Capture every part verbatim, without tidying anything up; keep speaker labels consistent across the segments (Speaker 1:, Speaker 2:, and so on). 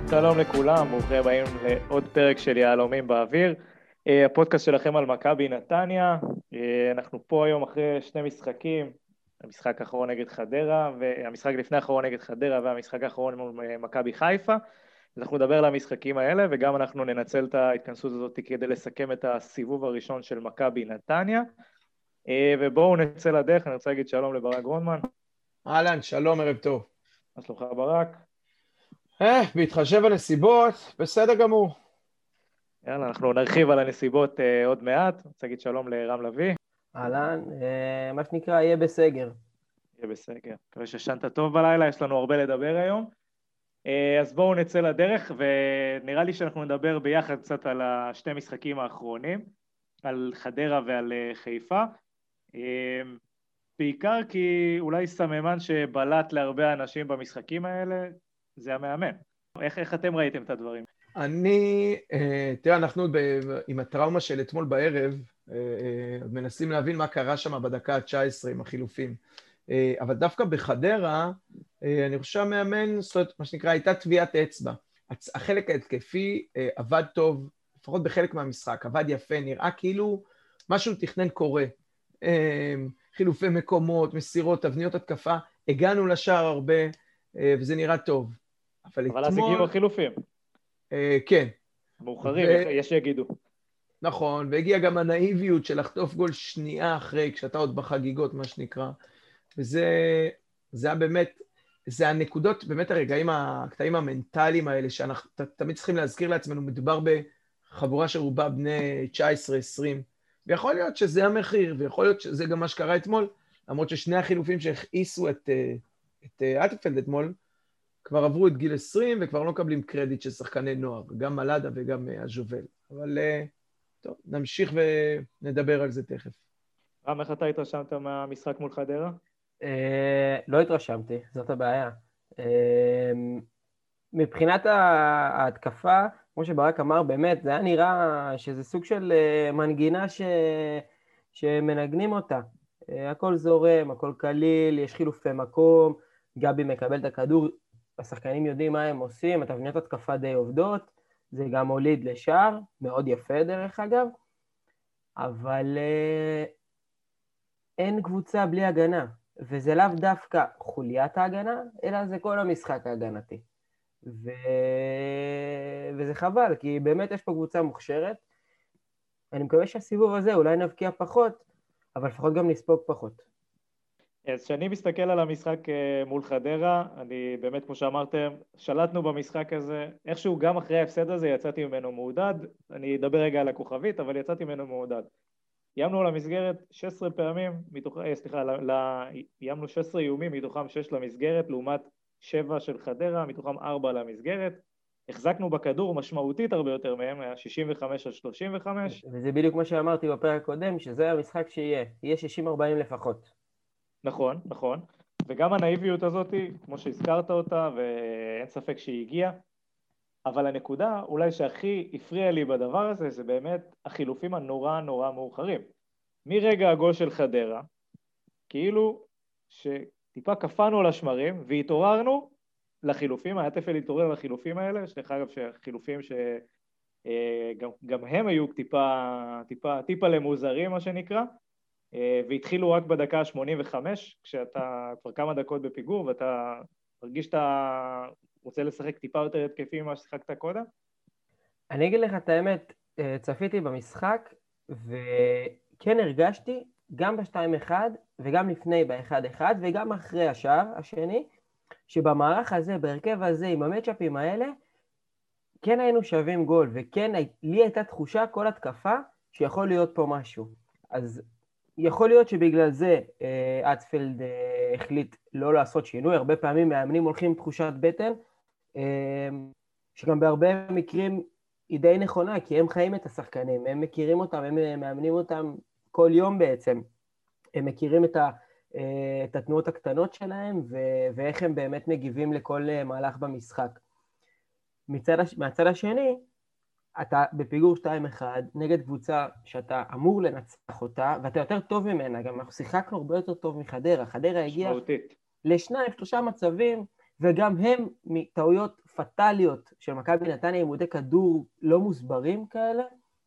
Speaker 1: שלום לכולם, ברוכים הבאים לעוד פרק של יהלומים באוויר, הפודקאסט שלכם על מכבי נתניה. אנחנו פה היום אחרי שני משחקים, המשחק האחרון נגד חדרה, והמשחק לפני האחרון נגד חדרה, והמשחק האחרון מול מכבי חיפה. אנחנו נדבר על המשחקים האלה, וגם אנחנו ננצל את ההתכנסות הזאת כדי לסכם את הסיבוב הראשון של מכבי נתניה. ובואו נצא לדרך, אני רוצה להגיד שלום לברק גרונדמן.
Speaker 2: אהלן, שלום, ערב טוב.
Speaker 1: מה שלומך ברק?
Speaker 2: אה, בהתחשב הנסיבות, בסדר גמור.
Speaker 1: יאללה, אנחנו נרחיב על הנסיבות אה, עוד מעט. אני רוצה להגיד שלום לרם לוי.
Speaker 3: אהלן, אה, מה שנקרא, יהיה בסגר.
Speaker 1: יהיה בסגר. מקווה ששנת טוב בלילה, יש לנו הרבה לדבר היום. אה, אז בואו נצא לדרך, ונראה לי שאנחנו נדבר ביחד קצת על השני משחקים האחרונים, על חדרה ועל אה, חיפה. אה, בעיקר כי אולי סממן שבלט להרבה אנשים במשחקים האלה, זה המאמן. איך, איך אתם ראיתם את הדברים?
Speaker 2: אני, תראה, אנחנו ב, עם הטראומה של אתמול בערב, מנסים להבין מה קרה שם בדקה ה-תשע עשרה עם החילופים. אבל דווקא בחדרה, אני חושב שהמאמן, זאת אומרת, מה שנקרא, הייתה טביעת אצבע. החלק ההתקפי עבד טוב, לפחות בחלק מהמשחק, עבד יפה, נראה כאילו משהו תכנן קורה. חילופי מקומות, מסירות, תבניות התקפה, הגענו לשער הרבה, וזה נראה טוב.
Speaker 1: אבל, אבל אתמול... אז הגיעו החילופים.
Speaker 2: אה, כן.
Speaker 1: מאוחרים, ו... יש שיגידו.
Speaker 2: נכון, והגיעה גם הנאיביות של לחטוף גול שנייה אחרי, כשאתה עוד בחגיגות, מה שנקרא. וזה זה היה באמת, זה הנקודות, באמת הרגעים, הקטעים המנטליים האלה, שאנחנו תמיד צריכים להזכיר לעצמנו, מדובר בחבורה שרובה בני תשע עשרה עשרים, ויכול להיות שזה המחיר, ויכול להיות שזה גם מה שקרה אתמול, למרות ששני החילופים שהכעיסו את, את אטפלד אתמול, כבר עברו את גיל עשרים, וכבר לא מקבלים קרדיט של שחקני נוער, גם מלאדה וגם הז'ובל. אבל טוב, נמשיך ונדבר על זה תכף.
Speaker 1: רם, איך אתה התרשמת מהמשחק מול חדרה?
Speaker 3: לא התרשמתי, זאת הבעיה. מבחינת ההתקפה, כמו שברק אמר, באמת, זה היה נראה שזה סוג של מנגינה שמנגנים אותה. הכל זורם, הכל קליל, יש חילופי מקום, גבי מקבל את הכדור, השחקנים יודעים מה הם עושים, התבניות התקפה די עובדות, זה גם הוליד לשער, מאוד יפה דרך אגב, אבל אה, אין קבוצה בלי הגנה, וזה לאו דווקא חוליית ההגנה, אלא זה כל המשחק ההגנתי. ו... וזה חבל, כי באמת יש פה קבוצה מוכשרת, אני מקווה שהסיבוב הזה אולי נבקיע פחות, אבל לפחות גם נספוג פחות.
Speaker 1: אז כשאני מסתכל על המשחק מול חדרה, אני באמת, כמו שאמרתם, שלטנו במשחק הזה, איכשהו גם אחרי ההפסד הזה יצאתי ממנו מעודד, אני אדבר רגע על הכוכבית, אבל יצאתי ממנו מעודד. איימנו למסגרת שש עשרה פעמים, מתוך, סליחה, ל, איימנו שש עשרה איומים, מתוכם שש למסגרת, לעומת שבע של חדרה, מתוכם ארבע למסגרת, החזקנו בכדור משמעותית הרבה יותר מהם, היה שישים וחמש על שלושים וחמש.
Speaker 3: וזה בדיוק מה שאמרתי בפרק הקודם, שזה המשחק שיהיה, יהיה שישים ארבעים לפחות.
Speaker 1: נכון, נכון, וגם הנאיביות הזאת, כמו שהזכרת אותה, ואין ספק שהיא הגיעה, אבל הנקודה אולי שהכי הפריע לי בדבר הזה, זה באמת החילופים הנורא נורא מאוחרים. מרגע הגול של חדרה, כאילו שטיפה קפנו על השמרים, והתעוררנו לחילופים, היה תפל להתעורר לחילופים האלה, שדרך אגב שהחילופים שגם גם הם היו טיפה, טיפה, טיפה למוזרים, מה שנקרא, והתחילו רק בדקה ה-שמונים וחמש, כשאתה כבר כמה דקות בפיגור, ואתה מרגיש שאתה רוצה לשחק טיפה יותר התקפי ממה ששחקת קודם?
Speaker 3: אני אגיד לך את האמת, צפיתי במשחק, וכן הרגשתי, גם ב-שתיים אחד, וגם לפני ב-אחד אחד, וגם אחרי השער השני, שבמערך הזה, בהרכב הזה, עם המצ'אפים האלה, כן היינו שווים גול, וכן לי הייתה תחושה, כל התקפה, שיכול להיות פה משהו. אז יכול להיות שבגלל זה אטפלד החליט לא לעשות שינוי, הרבה פעמים מאמנים הולכים תחושת בטן, שגם בהרבה מקרים היא די נכונה, כי הם חיים את השחקנים, הם מכירים אותם, הם מאמנים אותם כל יום בעצם, הם מכירים את, ה, את התנועות הקטנות שלהם, ואיך הם באמת מגיבים לכל מהלך במשחק. מצד, מהצד השני, אתה בפיגור שתיים אחד, נגד קבוצה שאתה אמור לנצח אותה, ואתה יותר טוב ממנה, גם אנחנו שיחקנו הרבה יותר טוב מחדרה, חדרה הגיעה לשניים, שלושה מצבים, וגם הם מטעויות פטליות של מכבי נתניה, עימודי כדור לא מוסברים כאלה,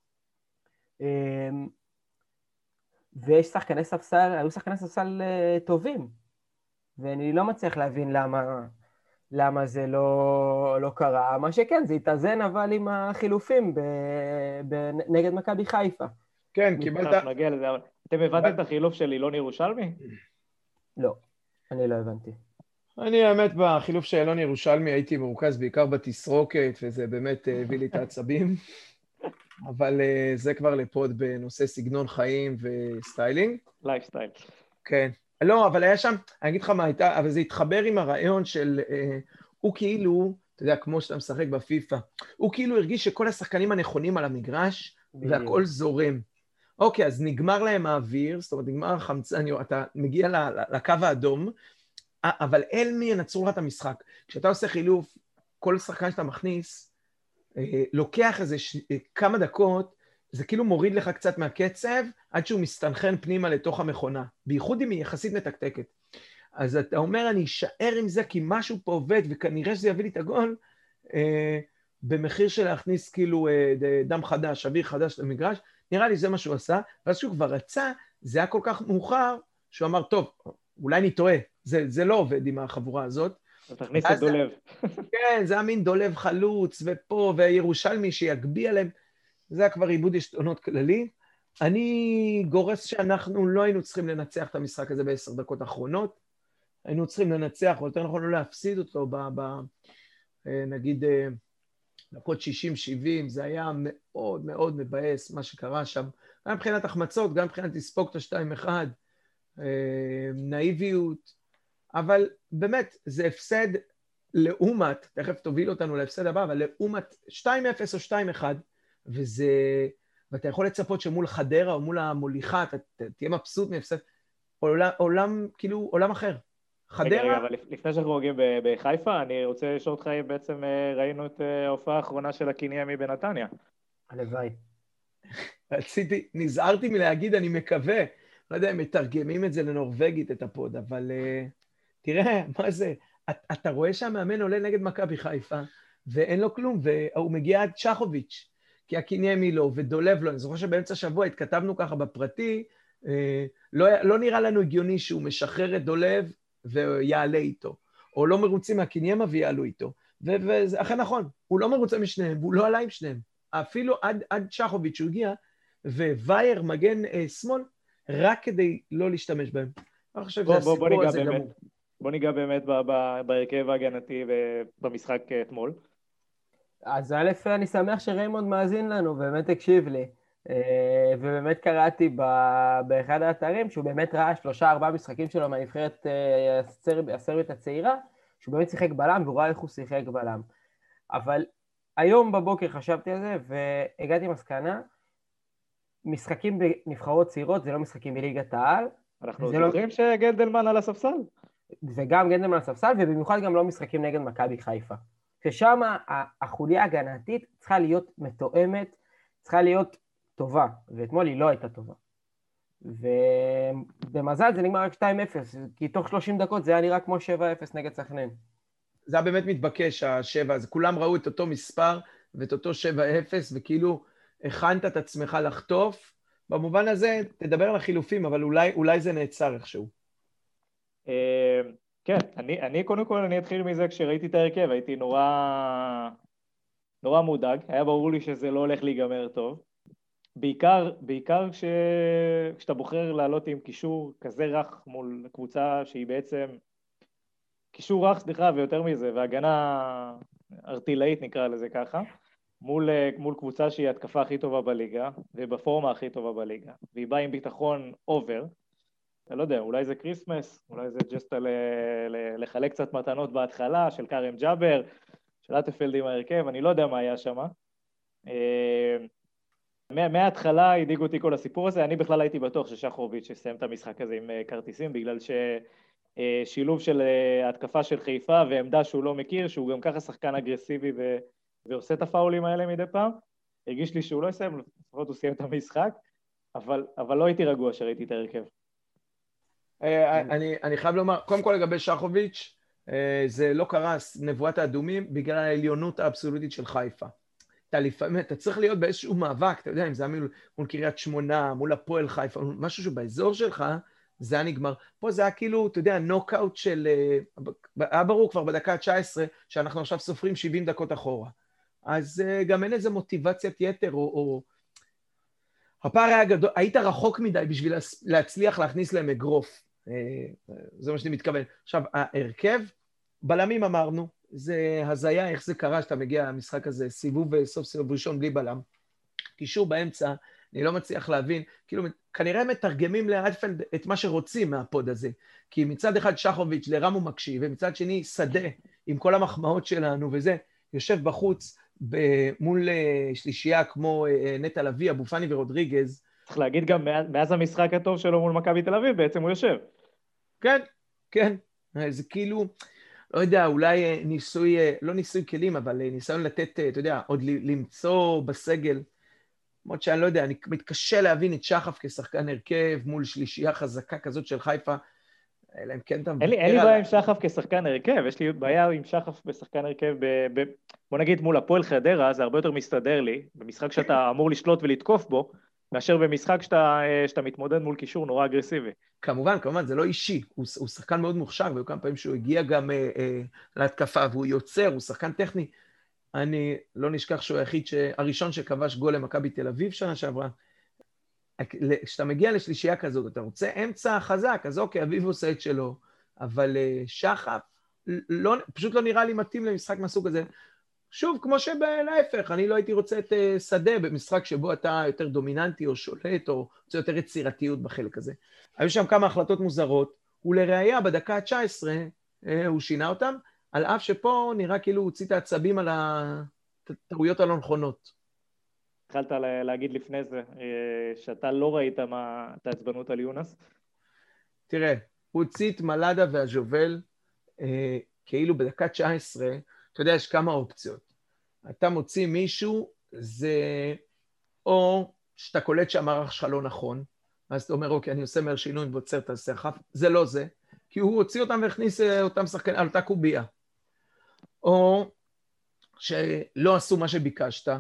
Speaker 3: ויש שחקני ספסל, היו שחקני ספסל טובים, ואני לא מצליח להבין למה, למה זה לא, לא קרה. מה שכן, זה התאזן אבל עם החילופים ב, ב, נגד מכבי חיפה.
Speaker 2: כן, קיבלת...
Speaker 1: נגיע לזה, אבל אתם הבנתם את החילוף של אילון ירושלמי?
Speaker 3: לא, אני לא הבנתי.
Speaker 2: אני האמת בחילוף של אילון ירושלמי הייתי מרוכז בעיקר בתסרוקת, וזה באמת הביא לי את העצבים. אבל זה כבר לפוד בנושא סגנון חיים וסטיילינג.
Speaker 1: לייפסטייל.
Speaker 2: כן. לא, אבל היה שם, אני אגיד לך מה הייתה, אבל זה התחבר עם הרעיון של, הוא כאילו, אתה יודע, כמו שאתה משחק בפיפה, הוא כאילו הרגיש שכל השחקנים הנכונים על המגרש, והכל זורם. אוקיי, אז נגמר להם האוויר, זאת אומרת, נגמר החמצן, אתה מגיע לקו האדום, אבל אל מי ינצרו לך את המשחק. כשאתה עושה חילוף, כל שחקן שאתה מכניס, לוקח איזה ש... כמה דקות, זה כאילו מוריד לך קצת מהקצב, עד שהוא מסתנחן פנימה לתוך המכונה, בייחוד אם היא יחסית מתקתקת. אז אתה אומר, אני אשאר עם זה, כי משהו פה עובד, וכנראה שזה יביא לי את הגול, אה, במחיר של להכניס כאילו אה, דם חדש, אוויר חדש למגרש, נראה לי זה מה שהוא עשה, ואז שהוא כבר רצה, זה היה כל כך מאוחר, שהוא אמר, טוב, אולי אני טועה, זה, זה לא עובד עם החבורה הזאת.
Speaker 1: תכניס את דולב.
Speaker 2: כן, זה היה מין דולב חלוץ, ופה, וירושלמי שיגביע להם, זה היה כבר עיבוד השתונות כללי. אני גורס שאנחנו לא היינו צריכים לנצח את המשחק הזה בעשר דקות האחרונות, היינו צריכים לנצח, או יותר נכון לא להפסיד אותו, ב, ב, נגיד, דקות שישים שבעים, זה היה מאוד מאוד מבאס מה שקרה שם, גם מבחינת החמצות, גם מבחינת לספוג את ה-שתיים אחד, נאיביות, אבל באמת זה הפסד לעומת, תכף תוביל אותנו להפסד הבא, אבל לעומת שתיים אפס או שתיים אחד, וזה, ואתה יכול לצפות שמול חדרה או מול המוליכה, אתה תהיה מבסוט מהפסד, עולם, עולם, כאילו עולם אחר. חדרה...
Speaker 1: רגע, רגע, אבל לפני שאנחנו מגיעים בחיפה, אני רוצה לשאול אותך אם בעצם ראינו את ההופעה האחרונה של הקיניימי בנתניה.
Speaker 3: הלוואי.
Speaker 2: רציתי, נזהרתי מלהגיד, אני מקווה, לא יודע, הם מתרגמים את זה לנורווגית, את הפוד, אבל uh, תראה, מה זה, אתה, אתה רואה שהמאמן עולה נגד מכבי חיפה, ואין לו כלום, והוא מגיע עד צ'חוביץ', כי הקיניימי לא, ודולב לא, אני זוכר שבאמצע השבוע התכתבנו ככה בפרטי, uh, לא, לא נראה לנו הגיוני שהוא משחרר את דולב, ויעלה איתו, או לא מרוצים מהקיניימה ויעלו איתו, וזה אחרי נכון, הוא לא מרוצה משניהם, והוא לא עלה עם שניהם, אפילו עד, עד צ'חוביץ' הוא הגיע, ווייר מגן uh, שמאל, רק כדי לא להשתמש בהם. אני חושב
Speaker 1: בוא,
Speaker 2: שהסיפור
Speaker 1: בוא
Speaker 2: הזה
Speaker 1: באמת,
Speaker 2: גמור.
Speaker 1: בוא ניגע באמת בהרכב ההגנתי במשחק אתמול.
Speaker 3: אז א', אני שמח שריימונד מאזין לנו, באמת הקשיב לי, ובאמת קראתי באחד האתרים, שהוא באמת ראה שלושה ארבעה משחקים שלו מהנבחרת הסרבית הצעירה, שהוא באמת שיחק בלם, והוא ראה איך הוא שיחק בלם. אבל היום בבוקר חשבתי על זה, והגעתי מסקנה, משחקים בנבחרות צעירות זה לא משחקים בליגת העל.
Speaker 1: אנחנו זוכרים לא... שגנדלמן על הספסל.
Speaker 3: וגם גנדלמן על הספסל, ובמיוחד גם לא משחקים נגד מכבי חיפה. ששם החוליה ההגנתית צריכה להיות מתואמת, צריכה להיות טובה, ואתמול היא לא הייתה טובה. ובמזל זה נגמר רק שתיים אפס, כי תוך שלושים דקות זה היה נראה כמו שבע אפס נגד סכנין.
Speaker 2: זה היה באמת מתבקש, השבע, אז כולם ראו את אותו מספר ואת אותו שבע אפס, וכאילו הכנת את עצמך לחטוף. במובן הזה, תדבר על החילופים, אבל אולי, אולי זה נעצר איכשהו.
Speaker 1: כן, אני, אני קודם כל, אני אתחיל מזה כשראיתי את ההרכב, הייתי נורא, נורא מודאג, היה ברור לי שזה לא הולך להיגמר טוב. בעיקר, בעיקר כש, כשאתה בוחר לעלות עם קישור כזה רך מול קבוצה שהיא בעצם, קישור רך, סליחה, ויותר מזה, והגנה ארטילאית נקרא לזה ככה, מול, מול קבוצה שהיא התקפה הכי טובה בליגה, ובפורמה הכי טובה בליגה, והיא באה עם ביטחון אובר, אני לא יודע, אולי זה קריסמס, אולי זה ג'סטה ל, ל, לחלק קצת מתנות בהתחלה, של קארם ג'אבר, של אטפלד עם ההרכב, אני לא יודע מה היה שם. מההתחלה הדאיג אותי כל הסיפור הזה, אני בכלל הייתי בטוח ששחרוביץ' יסיים את המשחק הזה עם כרטיסים, בגלל ששילוב של התקפה של חיפה ועמדה שהוא לא מכיר, שהוא גם ככה שחקן אגרסיבי ו... ועושה את הפאולים האלה מדי פעם, הרגיש לי שהוא לא יסיים, לפחות הוא סיים את המשחק, אבל, אבל לא הייתי רגוע שראיתי את ההרכב.
Speaker 2: אני, אני חייב לומר, קודם כל לגבי שחוביץ', זה לא קרה, נבואת האדומים, בגלל העליונות האבסולוטית של חיפה. אתה לפעמים, אתה צריך להיות באיזשהו מאבק, אתה יודע, אם זה היה מול קריית שמונה, מול הפועל חיפה, משהו שבאזור שלך, זה היה נגמר. פה זה היה כאילו, אתה יודע, נוקאוט של, היה ברור כבר בדקה ה-תשע עשרה, שאנחנו עכשיו סופרים שבעים דקות אחורה. אז גם אין איזה מוטיבציית יתר, או, או... הפער היה גדול, היית רחוק מדי בשביל להצליח להכניס להם אגרוף. זה מה שאני מתכוון. עכשיו, ההרכב, בלמים אמרנו, זה הזיה, איך זה קרה שאתה מגיע למשחק הזה, סיבוב סוף סיבוב ראשון בלי בלם. קישור באמצע, אני לא מצליח להבין, כאילו, כנראה מתרגמים לאלפלד את מה שרוצים מהפוד הזה, כי מצד אחד שחוביץ' לרם הוא מקשיב, ומצד שני שדה, עם כל המחמאות שלנו וזה, יושב בחוץ מול שלישייה כמו נטע לביא, אבו פאני ורודריגז.
Speaker 1: צריך להגיד גם, מאז המשחק הטוב שלו מול מכבי תל אביב, בעצם הוא יושב.
Speaker 2: כן, כן, זה כאילו... לא יודע, אולי ניסוי, לא ניסוי כלים, אבל ניסיון לתת, אתה יודע, עוד למצוא בסגל, מאוד שאני לא יודע, אני מתקשה להבין את שחף כשחקן הרכב מול שלישייה חזקה כזאת של חיפה, אלא אם כן אתה...
Speaker 1: אין לי בעיה עם שחף כשחקן הרכב, יש לי בעיה עם שחף בשחקן הרכב, בוא נגיד מול הפועל חדרה, זה הרבה יותר מסתדר לי, במשחק שאתה אמור לשלוט ולתקוף בו, מאשר במשחק שאתה, שאתה מתמודד מול קישור נורא אגרסיבי.
Speaker 2: כמובן, כמובן, זה לא אישי, הוא, הוא שחקן מאוד מוכשר, והיו כמה פעמים שהוא הגיע גם אה, אה, להתקפה, והוא יוצר, הוא שחקן טכני. אני לא נשכח שהוא היחיד, ש... הראשון שכבש גול למכבי תל אביב שנה שעברה. כשאתה מגיע לשלישייה כזאת, אתה רוצה אמצע חזק, אז אוקיי, אביב עושה את שלו, אבל אה, שחף, לא, פשוט לא נראה לי מתאים למשחק מהסוג הזה. שוב, כמו שבלהפך, אני לא הייתי רוצה את שדה במשחק שבו אתה יותר דומיננטי או שולט, או רוצה יותר יצירתיות בחלק הזה. היו שם כמה החלטות מוזרות, ולראיה בדקה ה-תשע עשרה הוא שינה אותם, על אף שפה נראה כאילו הוא הוציא את העצבים על הטעויות הלא נכונות.
Speaker 1: התחלת להגיד לפני זה, שאתה לא ראית מה, את העצבנות על יונס?
Speaker 2: תראה, הוא הוציא את מלאדה והז'ובל, כאילו בדקה תשע עשרה, אתה יודע, יש כמה אופציות. אתה מוציא מישהו, זה או שאתה קולט שהמערך שלך לא נכון, אז אתה אומר, אוקיי, אני עושה מהר שינוי ועוצר את הסחף, זה לא זה, כי הוא הוציא אותם והכניס אותם שחקנים על אותה קוביה. או שלא עשו מה שביקשת,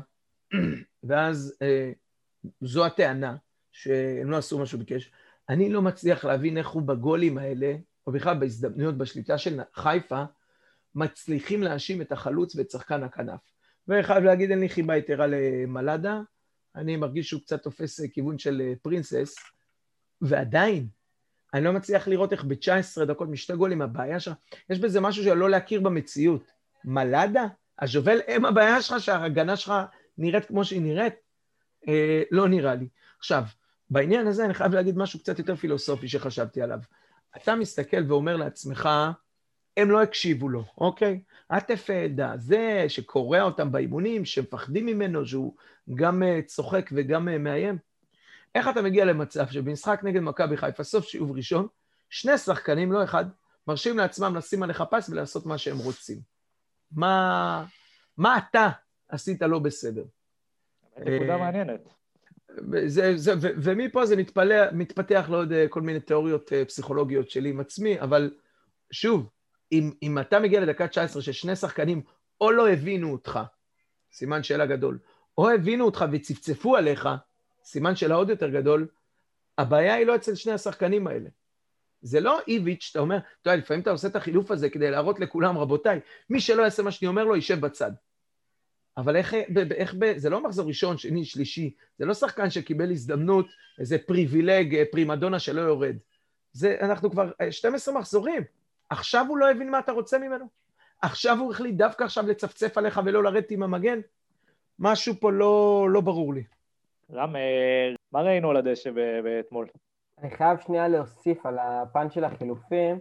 Speaker 2: ואז אה, זו הטענה, שהם לא עשו מה שביקש. אני לא מצליח להבין איך הוא בגולים האלה, או בכלל בהזדמנויות בשליטה של חיפה, מצליחים להאשים את החלוץ ואת שחקן הכנף. וחייב להגיד, אין לי חיבה יתרה למלאדה, אני מרגיש שהוא קצת תופס כיוון של פרינסס, ועדיין, אני לא מצליח לראות איך ב-תשע עשרה דקות משתי גולים הבעיה שלך, יש בזה משהו של לא להכיר במציאות. מלאדה? הז'ובל הם הבעיה שלך, שההגנה שלך נראית כמו שהיא נראית? אה, לא נראה לי. עכשיו, בעניין הזה אני חייב להגיד משהו קצת יותר פילוסופי שחשבתי עליו. אתה מסתכל ואומר לעצמך, הם לא הקשיבו לו, אוקיי? עטף העדה, זה שקורא אותם באימונים, שמפחדים ממנו, שהוא גם צוחק וגם מאיים. איך אתה מגיע למצב שבמשחק נגד מכבי חיפה, סוף שיעוב ראשון, שני שחקנים, לא אחד, מרשים לעצמם לשים עליך פס ולעשות מה שהם רוצים? מה, מה אתה עשית לא בסדר?
Speaker 1: נקודה מעניינת.
Speaker 2: זה, זה, ו, ומפה זה מתפלח, מתפתח לעוד כל מיני תיאוריות פסיכולוגיות שלי עם עצמי, אבל שוב, אם, אם אתה מגיע לדקה תשע עשרה ששני שחקנים או לא הבינו אותך, סימן שאלה גדול, או הבינו אותך וצפצפו עליך, סימן שאלה עוד יותר גדול, הבעיה היא לא אצל שני השחקנים האלה. זה לא איביץ', אתה אומר, אתה יודע, לפעמים אתה עושה את החילוף הזה כדי להראות לכולם, רבותיי, מי שלא יעשה מה שאני אומר לו, יישב בצד. אבל איך, איך, זה לא מחזור ראשון, שני, שלישי, זה לא שחקן שקיבל הזדמנות, איזה פריבילג, פרימדונה שלא יורד. זה, אנחנו כבר שנים עשר מחזורים. עכשיו הוא לא הבין מה אתה רוצה ממנו. עכשיו הוא החליט דווקא עכשיו לצפצף עליך ולא לרדת עם המגן. משהו פה לא, לא ברור לי.
Speaker 1: רם, מה ראינו על הדשא באתמול?
Speaker 3: אני חייב שנייה להוסיף על הפן של החילופים.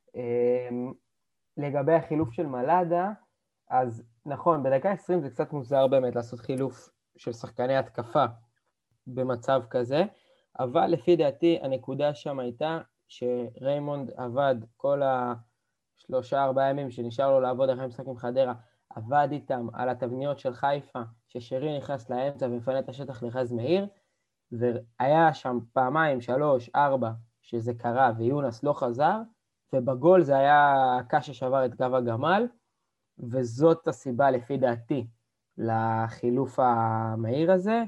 Speaker 3: לגבי החילוף של מלאדה, אז נכון, בדקה עשרים זה קצת מוזר באמת לעשות חילוף של שחקני התקפה במצב כזה, אבל לפי דעתי הנקודה שם הייתה שריימונד עבד כל השלושה ארבעה ימים שנשאר לו לעבוד אחרי משחק עם חדרה, עבד איתם על התבניות של חיפה, ששרי נכנס לאמצע ומפנה את השטח לחז מאיר, והיה שם פעמיים, שלוש, ארבע, שזה קרה ויונס לא חזר, ובגול זה היה הקש ששבר את גב הגמל, וזאת הסיבה לפי דעתי לחילוף המהיר הזה.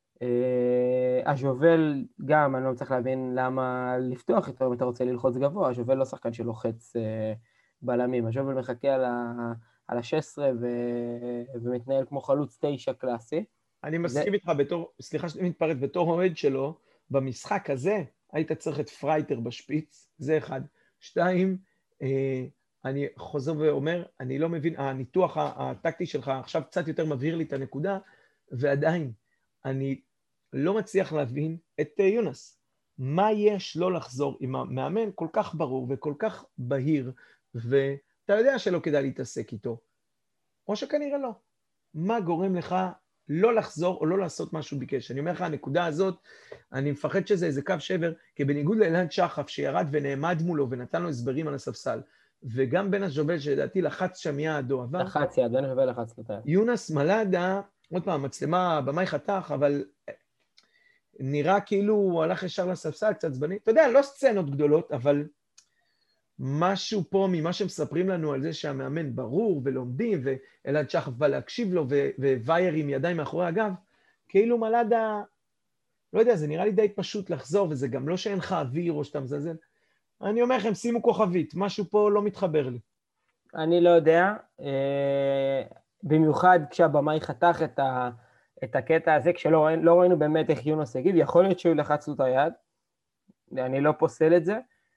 Speaker 3: הז'ובל גם, אני לא צריך להבין למה לפתוח איתו, אם אתה רוצה ללחוץ גבוה, הז'ובל לא שחקן שלוחץ בלמים, הז'ובל מחכה על ה... על ה-שש עשרה ו... ומתנהל כמו חלוץ תשע קלאסי.
Speaker 2: אני מסכים זה... איתך בתור, סליחה שאני מתפרט, בתור אוהד שלו, במשחק הזה היית צריך את פרייטר בשפיץ, זה אחד. שתיים, אה, אני חוזר ואומר, אני לא מבין, הניתוח הטקטי שלך עכשיו קצת יותר מבהיר לי את הנקודה, ועדיין, אני לא מצליח להבין את יונס. מה יש לא לחזור עם המאמן כל כך ברור וכל כך בהיר, ואתה יודע שלא כדאי להתעסק איתו, או שכנראה לא. מה גורם לך לא לחזור או לא לעשות משהו ביקש? אני אומר לך, הנקודה הזאת, אני מפחד שזה איזה קו שבר, כי בניגוד לאלעד שחף שירד ונעמד מולו ונתן לו הסברים על הספסל, וגם בן הז'ובל שלדעתי לחץ שם יד או עבר.
Speaker 3: לחץ יד, בן הז'ובל לחץ לתת.
Speaker 2: יונס מלאדה, עוד פעם, מצלמה במאי חתך, אבל נראה כאילו הוא הלך ישר לספסל, קצת זבני. אתה יודע, לא סצנות גדולות, אבל משהו פה ממה שמספרים לנו על זה שהמאמן ברור ולומדים, ואלעד שחף בא להקשיב לו, ווייר עם ידיים מאחורי הגב, כאילו מלאדה, לא יודע, זה נראה לי די פשוט לחזור, וזה גם לא שאין לך אוויר או שאתה מזלזל. אני אומר לכם, שימו כוכבית, משהו פה לא מתחבר לי.
Speaker 3: אני לא יודע, במיוחד כשהבמאי חתך את, ה, את הקטע הזה, כשלא לא ראינו באמת איך יונס הגיב, יכול להיות שהוא לחץ לו את היד, אני לא פוסל את זה,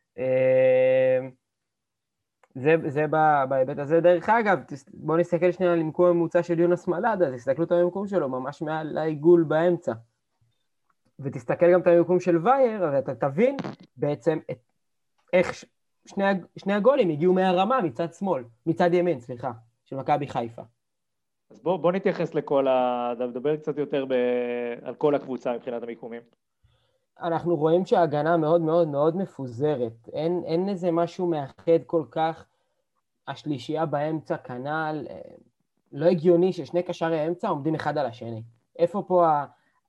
Speaker 3: זה, זה בהיבט הזה. דרך אגב, בואו נסתכל שנייה על המקום הממוצע של יונס מלאדה, אז תסתכלו את המקום שלו, ממש מעל העיגול באמצע, ותסתכל גם את המקום של וייר, אז אתה תבין בעצם את, איך שני, שני הגולים הגיעו מהרמה מצד שמאל, מצד ימין, סליחה, של מכבי חיפה.
Speaker 1: אז בוא, בוא נתייחס לכל ה... נדבר קצת יותר ב... על כל הקבוצה מבחינת המיקומים.
Speaker 3: אנחנו רואים שההגנה מאוד מאוד מאוד מפוזרת. אין, אין איזה משהו מאחד כל כך. השלישייה באמצע כנל, לא הגיוני ששני קשרי האמצע עומדים אחד על השני. איפה פה ה...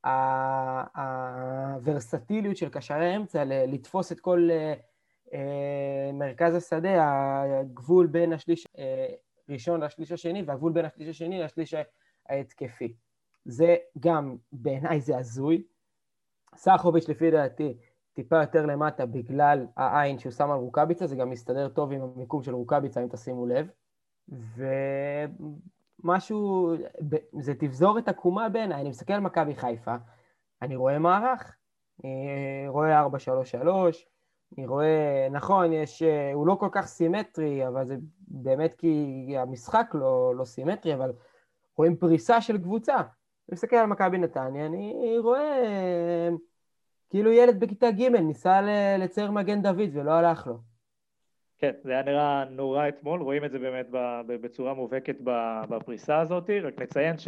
Speaker 3: הוורסטיליות של קשרי האמצע לתפוס את כל מרכז השדה, הגבול בין השליש ראשון לשליש השני, והגבול בין השליש השני לשליש ההתקפי. זה גם, בעיניי זה הזוי. סחוביץ' לפי דעתי טיפה יותר למטה בגלל העין שהוא שם על רוקביצה, זה גם מסתדר טוב עם המיקום של רוקביצה, אם תשימו לב. ומשהו, זה תבזור את הקומה בעיניי. אני מסתכל על מכבי חיפה, אני רואה מערך, אני רואה ארבע שלוש שלוש, אני רואה, נכון, יש, הוא לא כל כך סימטרי, אבל זה באמת כי המשחק לא, לא סימטרי, אבל רואים פריסה של קבוצה. אני מסתכל על מכבי נתניה, אני רואה כאילו ילד בכיתה ג' ניסה לצייר מגן דוד ולא הלך לו.
Speaker 1: כן, זה היה נראה נורא אתמול, רואים את זה באמת בצורה מובהקת בפריסה הזאת, רק נציין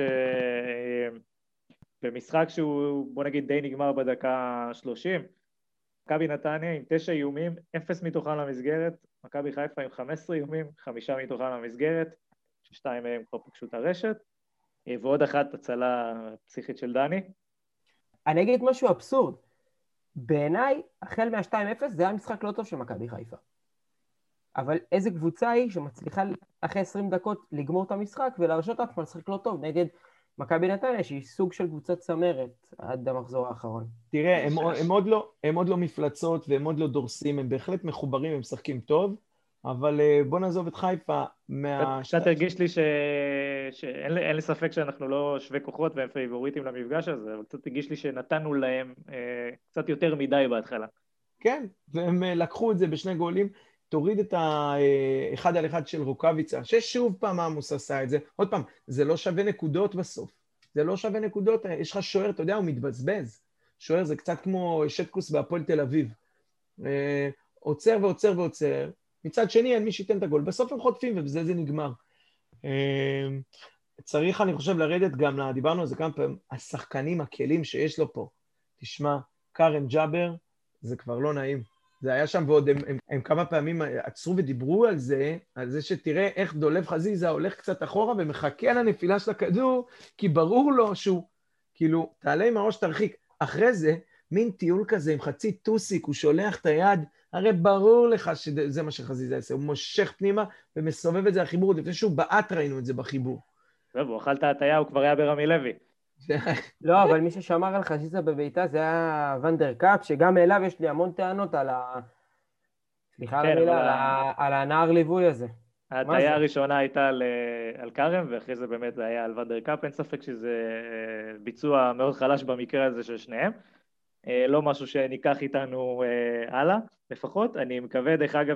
Speaker 1: שבמשחק שהוא, בוא נגיד, די נגמר בדקה שלושים, מכבי נתניה עם תשע איומים, אפס מתוכם למסגרת, מכבי חיפה עם חמישה עשר איומים, חמישה מתוכם למסגרת, ששתיים מהם כבר פגשו את הרשת, ועוד אחת הצלה פסיכית של דני.
Speaker 3: אני אגיד משהו אבסורד, בעיניי, החל מה-שתיים אפס זה היה משחק לא טוב של מכבי חיפה. אבל איזה קבוצה היא שמצליחה אחרי עשרים דקות לגמור את המשחק ולהרשות עצמה לשחק לא טוב נגד מכבי נתניה, שהיא סוג של קבוצת צמרת עד המחזור האחרון.
Speaker 2: תראה, הם, הם, עוד לא, הם עוד לא מפלצות והם עוד לא דורסים, הם בהחלט מחוברים, הם משחקים טוב, אבל בוא נעזוב את חיפה מה...
Speaker 1: קצת הרגיש לי ש... שאין לי, אין לי ספק שאנחנו לא שווה כוחות והם פייבוריטים למפגש הזה, אבל קצת הרגיש לי שנתנו להם אה, קצת יותר מדי בהתחלה.
Speaker 2: כן, והם לקחו את זה בשני גולים, תוריד את האחד על אחד של רוקביצה, ששוב פעם עמוס עשה את זה, עוד פעם, זה לא שווה נקודות בסוף, זה לא שווה נקודות, יש לך שוער, אתה יודע, הוא מתבזבז, שוער זה קצת כמו שטקוס בהפועל תל אביב, עוצר ועוצר ועוצר, מצד שני אין מי שייתן את הגול, בסוף הם חוטפים ובזה זה נגמר. צריך, אני חושב, לרדת גם, דיברנו על זה כמה פעמים, השחקנים, הכלים שיש לו פה, תשמע, קארם ג'אבר, זה כבר לא נעים. זה היה שם, ועוד הם, הם, הם כמה פעמים עצרו ודיברו על זה, על זה שתראה איך דולב חזיזה הולך קצת אחורה ומחכה לנפילה של הכדור, כי ברור לו שהוא, כאילו, תעלה עם הראש תרחיק. אחרי זה, מין טיול כזה עם חצי טוסיק, הוא שולח את היד הרי ברור לך שזה מה שחזיזה יעשה, הוא מושך פנימה ומסובב את זה לחיבור, לפני שהוא בעט ראינו את זה בחיבור.
Speaker 1: טוב, הוא אכל את ההטיה, הוא כבר היה ברמי לוי.
Speaker 3: לא, אבל מי ששמר על חזיזה בביתה זה היה ונדר קאפ, שגם אליו יש לי המון טענות על ה... סליחה על המילה, על הנער ליווי הזה.
Speaker 1: ההטיה הראשונה הייתה על קרם, ואחרי זה באמת זה היה על ונדר קאפ, אין ספק שזה ביצוע מאוד חלש במקרה הזה של שניהם. לא משהו שניקח איתנו הלאה, לפחות. אני מקווה, דרך אגב,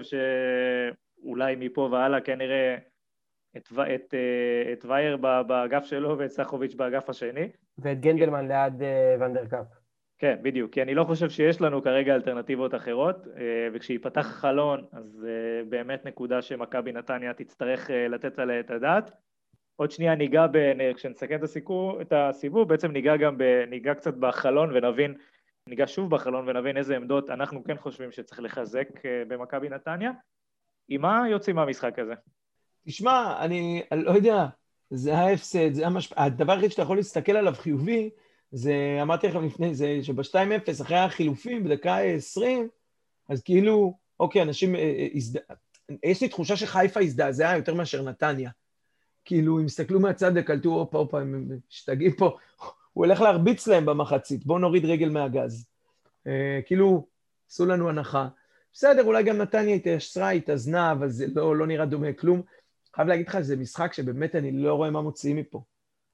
Speaker 1: שאולי מפה והלאה כנראה את, את, את וייר באגף שלו ואת סחוביץ' באגף השני.
Speaker 3: ואת גנדלמן ליד ונדר קאפ.
Speaker 1: כן, בדיוק, כי אני לא חושב שיש לנו כרגע אלטרנטיבות אחרות, וכשיפתח חלון, אז באמת נקודה שמכבי נתניה תצטרך לתת עליה את הדעת. עוד שנייה ניגע, ב... כשנסכם את הסיכום, את הסיבוב, בעצם ניגע גם, ב... ניגע קצת בחלון ונבין, ניגע שוב בחלון ונבין איזה עמדות אנחנו כן חושבים שצריך לחזק במכבי נתניה. עם מה יוצאים מהמשחק הזה?
Speaker 2: תשמע, אני, אני לא יודע, זה ההפסד, זה המש... הדבר הכי שאתה יכול להסתכל עליו חיובי, זה, אמרתי לכם לפני, זה שב-שתיים אפס, אחרי החילופים, בדקה עשרים, אז כאילו, אוקיי, אנשים, הזד... יש לי תחושה שחיפה הזדעזעה יותר מאשר נתניה. כאילו, אם הסתכלו מהצד וקלטו, אופה, אופה, הם משתגעים פה, הוא הולך להרביץ להם במחצית, בואו נוריד רגל מהגז. אה, כאילו, עשו לנו הנחה. בסדר, אולי גם נתניה התאשרה, התאזנה, אבל זה לא, לא נראה דומה כלום. חייב להגיד לך, זה משחק שבאמת אני לא רואה מה מוציאים מפה.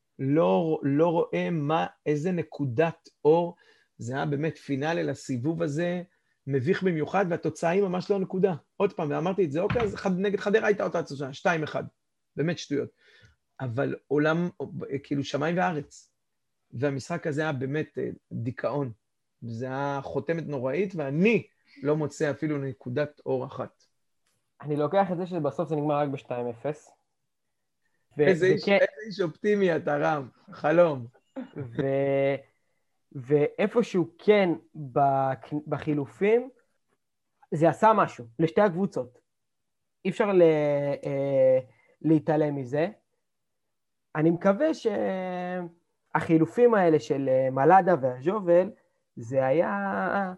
Speaker 2: לא, לא רואה מה, איזה נקודת אור, זה היה באמת פינאלי לסיבוב הזה, מביך במיוחד, והתוצאה היא ממש לא נקודה. עוד פעם, ואמרתי את זה, אוקיי, אז נגד חדרה הייתה אותה תוצאה, שתיים אחד, באמת שטויות. אבל עולם, כאילו שמיים וארץ, והמשחק הזה היה באמת דיכאון, זה היה חותמת נוראית, ואני לא מוצא אפילו נקודת אור אחת.
Speaker 3: אני לוקח את זה שבסוף זה נגמר רק ב-שתיים אפס.
Speaker 2: איזה איש אופטימי אתה רם, חלום.
Speaker 3: ואיפשהו כן בחילופים, זה עשה משהו לשתי הקבוצות. אי אפשר להתעלם מזה. אני מקווה שהחילופים האלה של מלאדה והז'ובל, זה היה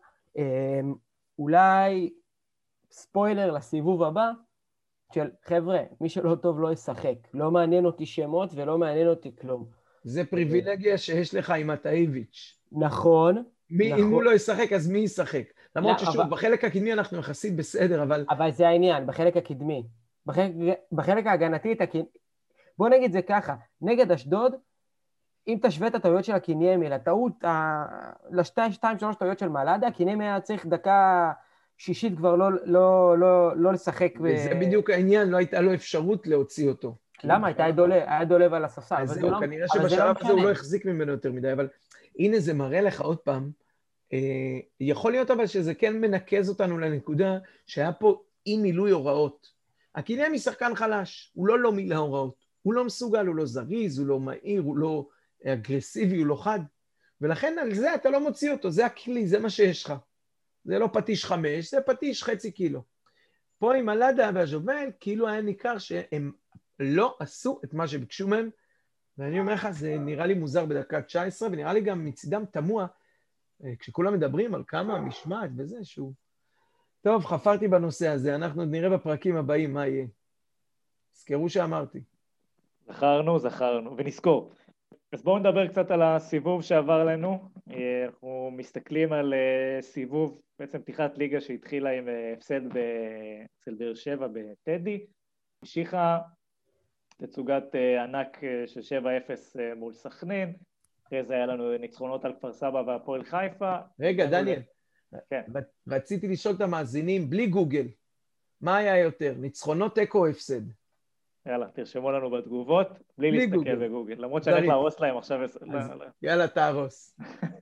Speaker 3: אולי ספוילר לסיבוב הבא, של חבר'ה, מי שלא טוב לא ישחק. לא מעניין אותי שמות ולא מעניין אותי כלום.
Speaker 2: זה פריבילגיה שיש לך עם מטאיביץ'.
Speaker 3: נכון.
Speaker 2: מי, אם הוא לא ישחק, אז מי ישחק? למרות ששוב, בחלק הקדמי אנחנו יחסית בסדר, אבל...
Speaker 3: אבל זה העניין, בחלק הקדמי. בחלק, בחלק ההגנתי, בוא נגיד זה ככה, נגד אשדוד, אם תשווה את הטעויות של הקניימי, לטעות, לשתיים, שתיים, שלוש טעויות של מלאדה, הקניימי היה צריך דקה שישית כבר לא, לא, לא, לא לשחק.
Speaker 2: וזה ב... בדיוק העניין, לא הייתה לו אפשרות להוציא אותו.
Speaker 3: למה? הייתה דולב, דולב על הספסל.
Speaker 2: אז זהו, לא, כנראה שבשלב הזה הוא לא החזיק ממנו יותר מדי, אבל הנה זה מראה לך עוד פעם, אה, יכול להיות אבל שזה כן מנקז אותנו לנקודה, שהיה פה אי מילוי הוראות. הקניימי שחקן חלש, הוא לא לא מילא הוראות, הוא לא מסוגל, הוא לא זריז, הוא לא מהיר, הוא לא אגרסיבי, הוא לא חד, ולכן על זה אתה לא מוציא אותו, זה הכלי, זה מה שיש לך. זה לא פטיש חמש, זה פטיש חצי קילו. פה עם מלאדה והז'ובל, כאילו היה ניכר שהם לא עשו את מה שביקשו מהם, ואני אומר לך, זה נראה לי מוזר בדקה תשע עשרה, ונראה לי גם מצידם תמוה, כשכולם מדברים על כמה משמעת וזה שהוא... טוב, חפרתי בנושא הזה, אנחנו נראה בפרקים הבאים מה יהיה. זכרו שאמרתי.
Speaker 1: זכרנו, זכרנו, ונזכור. אז בואו נדבר קצת על הסיבוב שעבר לנו. אנחנו מסתכלים על סיבוב, בעצם פתיחת ליגה שהתחילה עם הפסד אצל באר שבע בטדי. המשיכה תצוגת ענק של שבע אפס מול סכנין. אחרי זה היה לנו ניצחונות על כפר סבא והפועל חיפה.
Speaker 2: רגע, דניאל. כן. רציתי לשאול את המאזינים, בלי גוגל, מה היה יותר, ניצחונות תיקו או הפסד?
Speaker 1: יאללה, תרשמו לנו בתגובות, בלי להסתכל בגוגל, למרות שאני הולך להרוס להם עכשיו.
Speaker 2: יאללה, תהרוס.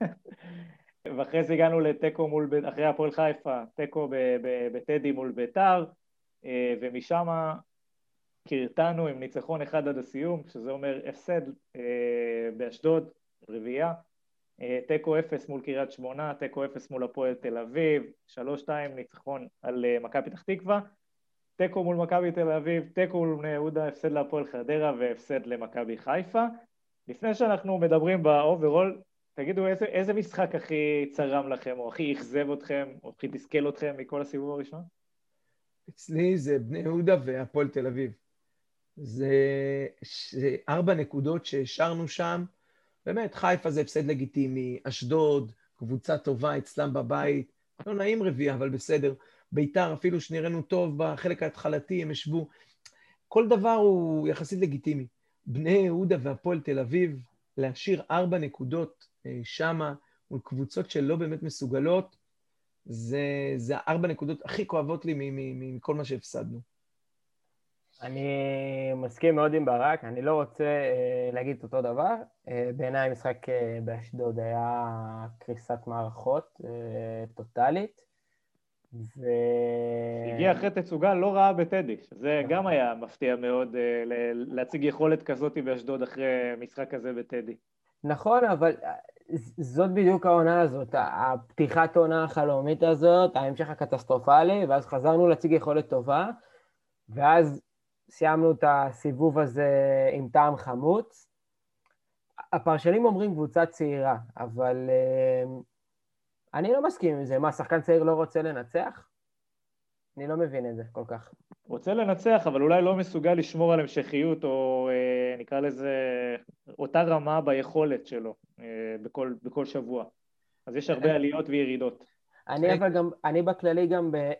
Speaker 1: ואחרי זה הגענו לתיקו מול, אחרי הפועל חיפה, תיקו בטדי מול ביתר, ומשם קרתנו עם ניצחון אחד עד הסיום, שזה אומר הפסד באשדוד, רביעייה, תיקו אפס מול קריית שמונה, תיקו אפס מול הפועל תל אביב, שלוש שתיים ניצחון על מכבי פתח תקווה, תיקו מול מכבי תל אביב, תיקו מול בני יהודה, הפסד להפועל חדרה והפסד למכבי חיפה. לפני שאנחנו מדברים באוברול, תגידו, איזה, איזה משחק הכי צרם לכם, או הכי אכזב אתכם, או הכי תסכל אתכם מכל הסיבוב הראשון?
Speaker 2: אצלי זה בני יהודה והפועל תל אביב. זה ש- ארבע נקודות שהשארנו שם. באמת, חיפה זה הפסד לגיטימי, אשדוד, קבוצה טובה אצלם בבית, לא נעים רביעי, אבל בסדר. ביתר, אפילו שנראינו טוב בחלק ההתחלתי, הם ישבו. כל דבר הוא יחסית לגיטימי. בני יהודה והפועל תל אביב, להשאיר ארבע נקודות אה, שמה, מול קבוצות שלא באמת מסוגלות, זה, זה הארבע נקודות הכי כואבות לי מ- מ- מכל מה שהפסדנו.
Speaker 3: אני מסכים מאוד עם ברק, אני לא רוצה אה, להגיד את אותו דבר. אה, בעיניי המשחק אה, באשדוד היה קריסת מערכות אה, טוטלית. ו...
Speaker 1: הגיע אחרי תצוגה לא רעה בטדי, שזה גם היה מפתיע מאוד אה, ל- להציג יכולת כזאת באשדוד אחרי משחק כזה בטדי.
Speaker 3: נכון, אבל זאת בדיוק העונה הזאת, הפתיחת העונה החלומית הזאת, ההמשך הקטסטרופלי, ואז חזרנו להציג יכולת טובה, ואז סיימנו את הסיבוב הזה עם טעם חמוץ. הפרשנים אומרים קבוצה צעירה, אבל uh, אני לא מסכים עם זה. מה, שחקן צעיר לא רוצה לנצח? אני לא מבין את זה כל כך.
Speaker 1: רוצה לנצח, אבל אולי לא מסוגל לשמור על המשכיות, או אה, נקרא לזה אותה רמה ביכולת שלו אה, בכל, בכל שבוע. אז יש הרבה עליות וירידות.
Speaker 3: אני אבל גם, אני בכללי גם ב, אה,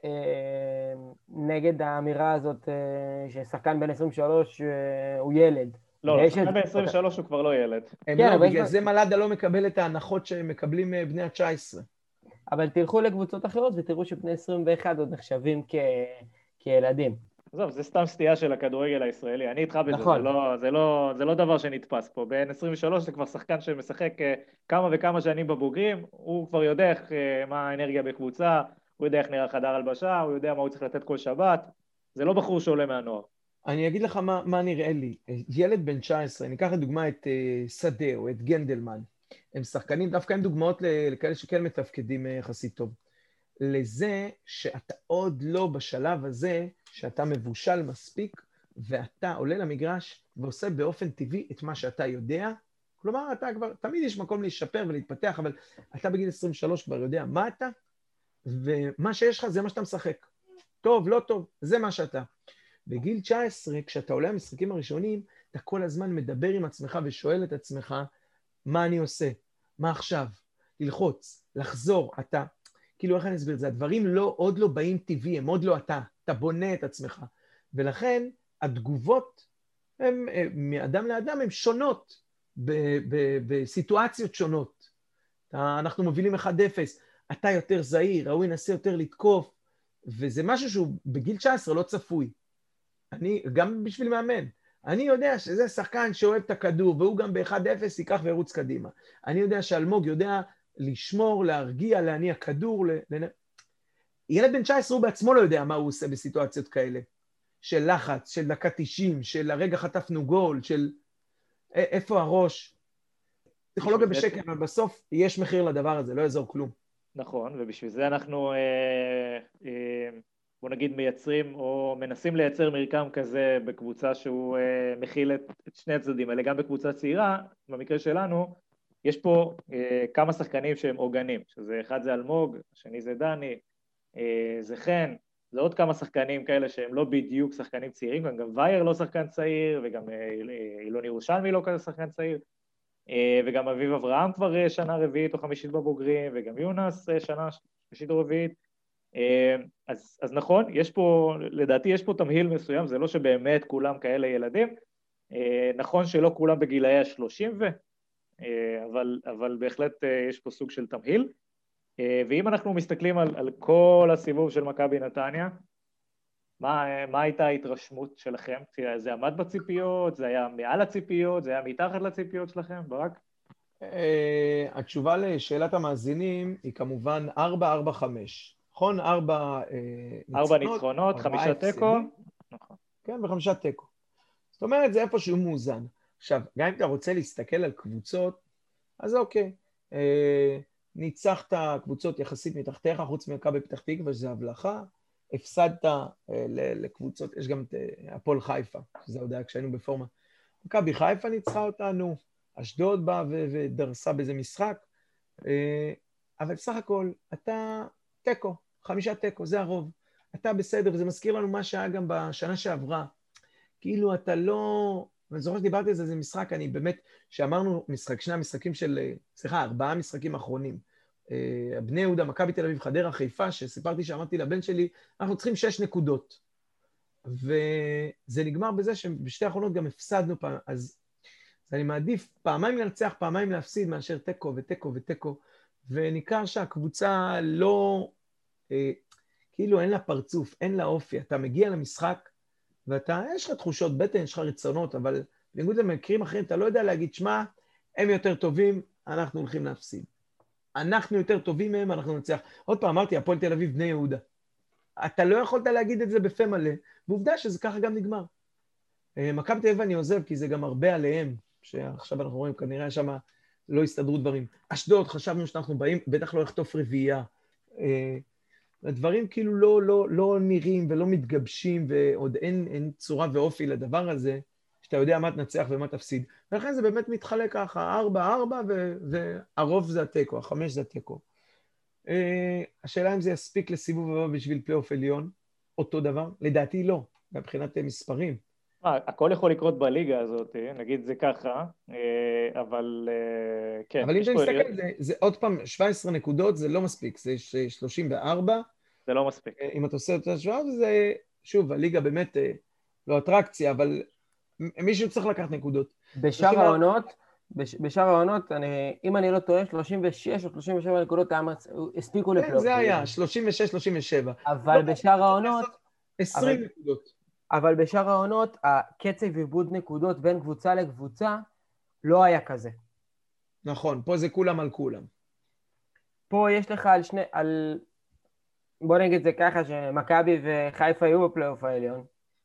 Speaker 3: נגד האמירה הזאת אה, ששחקן בן עשרים ושלוש אה, הוא ילד.
Speaker 1: לא, לא, שחקן ב-עשרים ושלוש הוא כבר לא ילד.
Speaker 2: הם
Speaker 3: כן,
Speaker 2: לא,
Speaker 3: אבל
Speaker 2: בגלל
Speaker 3: יש-
Speaker 2: זה מלאדה לא מקבל את ההנחות שהם מקבלים אה, בני ה-תשע עשרה.
Speaker 3: אבל תלכו לקבוצות אחרות ותראו שבני עשרים ואחת עוד נחשבים כ, כילדים.
Speaker 1: עזוב, זה סתם סטייה של הכדורגל הישראלי, אני איתך בזה,
Speaker 3: נכון.
Speaker 1: זה לא, זה לא, זה לא דבר שנתפס פה. בין עשרים ושלוש זה כבר שחקן שמשחק אה, כמה וכמה שנים בבוגרים, הוא כבר יודע איך, אה, מה האנרגיה בקבוצה, הוא יודע איך נראה חדר הלבשה, הוא יודע מה הוא צריך לתת כל שבת, זה לא בחור שעולה מהנוער.
Speaker 2: אני אגיד לך מה, מה נראה לי. ילד בן תשע עשרה, ניקח לדוגמה את uh, שדה או את גנדלמן. הם שחקנים, דווקא הם דוגמאות לכאלה שכן מתפקדים uh, יחסית טוב. לזה שאתה עוד לא בשלב הזה, שאתה מבושל מספיק, ואתה עולה למגרש ועושה באופן טבעי את מה שאתה יודע. כלומר, אתה כבר, תמיד יש מקום להשתפר ולהתפתח, אבל אתה בגיל עשרים ושלוש כבר יודע מה אתה, ומה שיש לך זה מה שאתה משחק. טוב, לא טוב, זה מה שאתה. בגיל תשע עשרה, כשאתה עולה למשחקים הראשונים, אתה כל הזמן מדבר עם עצמך ושואל את עצמך, מה אני עושה? מה עכשיו? ללחוץ, לחזור, אתה... כאילו, איך אני אסביר את זה? הדברים לא, עוד לא באים טבעי, הם עוד לא אתה. אתה בונה את עצמך. ולכן, התגובות הם, מאדם לאדם הן שונות, ב- ב- בסיטואציות שונות. אנחנו מובילים אחד אפס, אתה יותר זהיר, ההוא ינסה יותר לתקוף, וזה משהו שהוא בגיל תשע עשרה לא צפוי. אני, גם בשביל מאמן, אני יודע שזה שחקן שאוהב את הכדור, והוא גם ב-אחד אפס ייקח וירוץ קדימה. אני יודע שאלמוג יודע לשמור, להרגיע, להניע כדור. לנ... ילד בן תשע עשרה הוא בעצמו לא יודע מה הוא עושה בסיטואציות כאלה. של לחץ, של דקה תשעים, של הרגע חטפנו גול, של איפה הראש. פסיכולוגיה בשקט, אבל בסוף יש מחיר לדבר הזה, לא יעזור כלום.
Speaker 1: נכון, ובשביל זה אנחנו, אה, אה, בוא נגיד, מייצרים או מנסים לייצר מרקם כזה בקבוצה שהוא אה, מכיל את, את שני הצדדים האלה, גם בקבוצה צעירה, במקרה שלנו, יש פה אה, כמה שחקנים שהם עוגנים, שזה אחד זה אלמוג, השני זה דני, אה, זה חן, זה עוד כמה שחקנים כאלה שהם לא בדיוק שחקנים צעירים, גם, גם וייר לא שחקן צעיר, וגם אה, אילון ירושלמי לא כזה שחקן צעיר, וגם אביב אברהם כבר שנה רביעית או חמישית בבוגרים, וגם יונס שנה שלישית או רביעית. אז, אז נכון, יש פה, לדעתי יש פה תמהיל מסוים, זה לא שבאמת כולם כאלה ילדים, נכון שלא כולם בגילאי השלושים ו... אבל, אבל בהחלט יש פה סוג של תמהיל. ואם אנחנו מסתכלים על, על כל הסיבוב של מכבי נתניה, מה, מה הייתה ההתרשמות שלכם? זה עמד בציפיות? זה היה מעל הציפיות? זה היה מתחת לציפיות שלכם? ברק?
Speaker 2: התשובה לשאלת המאזינים היא כמובן ארבע ארבע חמש. נכון? ארבע ניצחונות.
Speaker 1: ארבע ניצחונות, חמישה תיקו.
Speaker 2: נכון. כן, וחמישה תיקו. זאת אומרת, זה איפשהו מאוזן. עכשיו, גם אם אתה רוצה להסתכל על קבוצות, אז אוקיי. ניצחת קבוצות יחסית מתחתיך, חוץ ממכבי פתח תקווה, שזה הבלחה. הפסדת לקבוצות, יש גם את הפועל חיפה, שזה עוד היה כשהיינו בפורמה. מכבי חיפה ניצחה אותנו, אשדוד באה ודרסה באיזה משחק, אבל בסך הכל, אתה טקו, חמישה טקו, זה הרוב. אתה בסדר, וזה מזכיר לנו מה שהיה גם בשנה שעברה. כאילו אתה לא... אני זוכר שדיברתי על זה, זה משחק, אני באמת, שאמרנו משחק, שני המשחקים של, סליחה, ארבעה משחקים אחרונים. בני יהודה, מכבי תל אביב, חדרה, חיפה, שסיפרתי שאמרתי לבן שלי, אנחנו צריכים שש נקודות. וזה נגמר בזה שבשתי האחרונות גם הפסדנו פעם, אז, אז אני מעדיף פעמיים לנצח, פעמיים להפסיד, מאשר טקו וטקו וטקו, וניכר שהקבוצה לא, אה, כאילו אין לה פרצוף, אין לה אופי, אתה מגיע למשחק, ואתה, יש לך תחושות בטן, יש לך רצונות, אבל בניגוד למקרים אחרים, אתה לא יודע להגיד, שמה, הם יותר טובים, אנחנו הולכים להפסיד. אנחנו יותר טובים מהם, אנחנו נצח. עוד פעם, אמרתי, הפועל תל אביב, בני יהודה. אתה לא יכולת להגיד את זה בפה מלא, ועובדה שזה ככה גם נגמר. מכבי תל אביב אני עוזב, כי זה גם הרבה עליהם, שעכשיו אנחנו רואים, כנראה שם לא הסתדרו דברים. אשדוד, חשבנו שאנחנו באים, בטח לא לחטוף רביעייה. הדברים כאילו לא, לא, לא נראים ולא מתגבשים, ועוד אין, אין צורה ואופי לדבר הזה, שאתה יודע מה תנצח ומה תפסיד. ולכן זה באמת מתחלק ככה, ארבע, ארבע, והרוב זה הטקו, החמש זה הטקו. השאלה אם זה יספיק לסיבוב הבא בשביל פלייאוף עליון, אותו דבר? לדעתי לא, מבחינת מספרים.
Speaker 1: הכל יכול לקרות בליגה הזאת, נגיד זה ככה, אבל כן.
Speaker 2: אבל אם אתה מסתכל, זה, זה עוד פעם, שבע עשרה נקודות, זה לא מספיק, זה שלושים וארבע.
Speaker 1: זה לא מספיק.
Speaker 2: אם אתה עושה את השבוע, זה, שוב, הליגה באמת לא אטרקציה, אבל מישהו צריך לקחת נקודות.
Speaker 3: בשאר העונות, בשאר העונות, אם אני לא טועה, שלושים ושש או שלושים ושבע נקודות הספיקו לפלייאוף.
Speaker 2: זה היה, שלושים ושש שלושים ושבע.
Speaker 3: אבל בשאר העונות...
Speaker 2: עשרים נקודות.
Speaker 3: אבל בשאר העונות, הקצב עיבוד נקודות בין קבוצה לקבוצה לא היה כזה.
Speaker 2: נכון, פה זה כולם על כולם.
Speaker 3: פה יש לך על שני, על... בוא נגיד זה ככה, שמכבי וחיפה היו בפלייאוף העליון.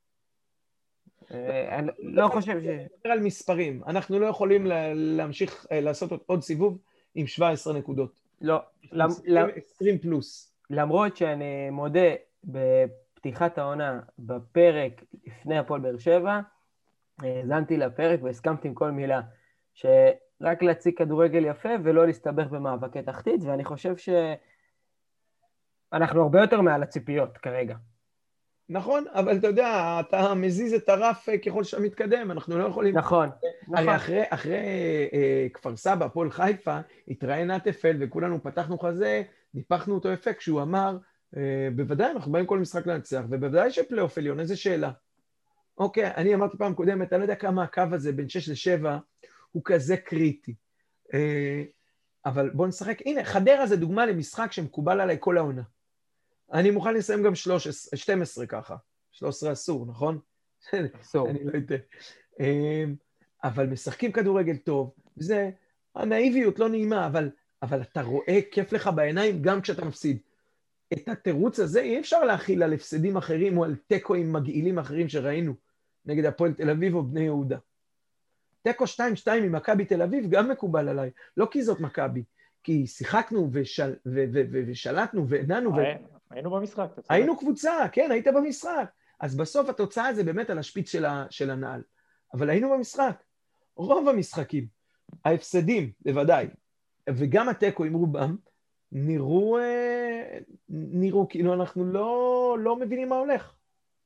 Speaker 3: אני לא חושב ש...
Speaker 2: נדבר על מספרים, אנחנו לא יכולים להמשיך לעשות עוד סיבוב עם שבע עשרה נקודות.
Speaker 3: לא.
Speaker 2: עשרים פלוס.
Speaker 3: למרות שאני מודה בפתיחת העונה, בפרק לפני הפועל באר שבע, האזנתי לפרק והסכמתי עם כל מילה, שרק להציג כדורגל יפה ולא להסתבך במאבקי תחתית, ואני חושב שאנחנו הרבה יותר מעל הציפיות כרגע.
Speaker 2: נכון, אבל אתה יודע, אתה מזיז את הרף ככל שאתה מתקדם, אנחנו לא יכולים...
Speaker 3: נכון, נכון.
Speaker 2: הרי אחרי, אחרי אה, כפר סבא, הפועל חיפה, התראיין נטפל וכולנו פתחנו חזה, ניפחנו אותו יפה כשהוא אמר, אה, בוודאי אנחנו באים כל משחק לנצח, ובוודאי שפלייאוף עליון, איזה שאלה. אוקיי, אני אמרתי פעם קודמת, אני לא יודע כמה הקו הזה בין שש לשבע הוא כזה קריטי. אה, אבל בואו נשחק, הנה, חדרה זה דוגמה למשחק שמקובל עליי כל העונה. אני מוכן לסיים גם שלוש עשרה, שתים עשרה ככה. שלוש עשרה אסור, נכון?
Speaker 3: אסור.
Speaker 2: אני לא יודע. אבל משחקים כדורגל טוב, וזה, הנאיביות לא נעימה, אבל, אבל אתה רואה כיף לך בעיניים גם כשאתה מפסיד. את התירוץ הזה אי אפשר להכיל על הפסדים אחרים או על טקואים מגעילים אחרים שראינו, נגד הפועל תל אביב או בני יהודה. טקו שתיים שתיים עם מכבי תל אביב גם מקובל עליי, לא כי זאת מכבי, כי שיחקנו ושל, ו, ו, ו, ושלטנו ועננו. ו...
Speaker 1: היינו במשחק.
Speaker 2: היינו קבוצה, כן, היית במשחק. אז בסוף התוצאה זה באמת על השפיץ של, ה, של הנעל. אבל היינו במשחק. רוב המשחקים, ההפסדים, בוודאי, וגם הטקו עם רובם, נראו, נראו כאילו אנחנו לא, לא מבינים מה הולך.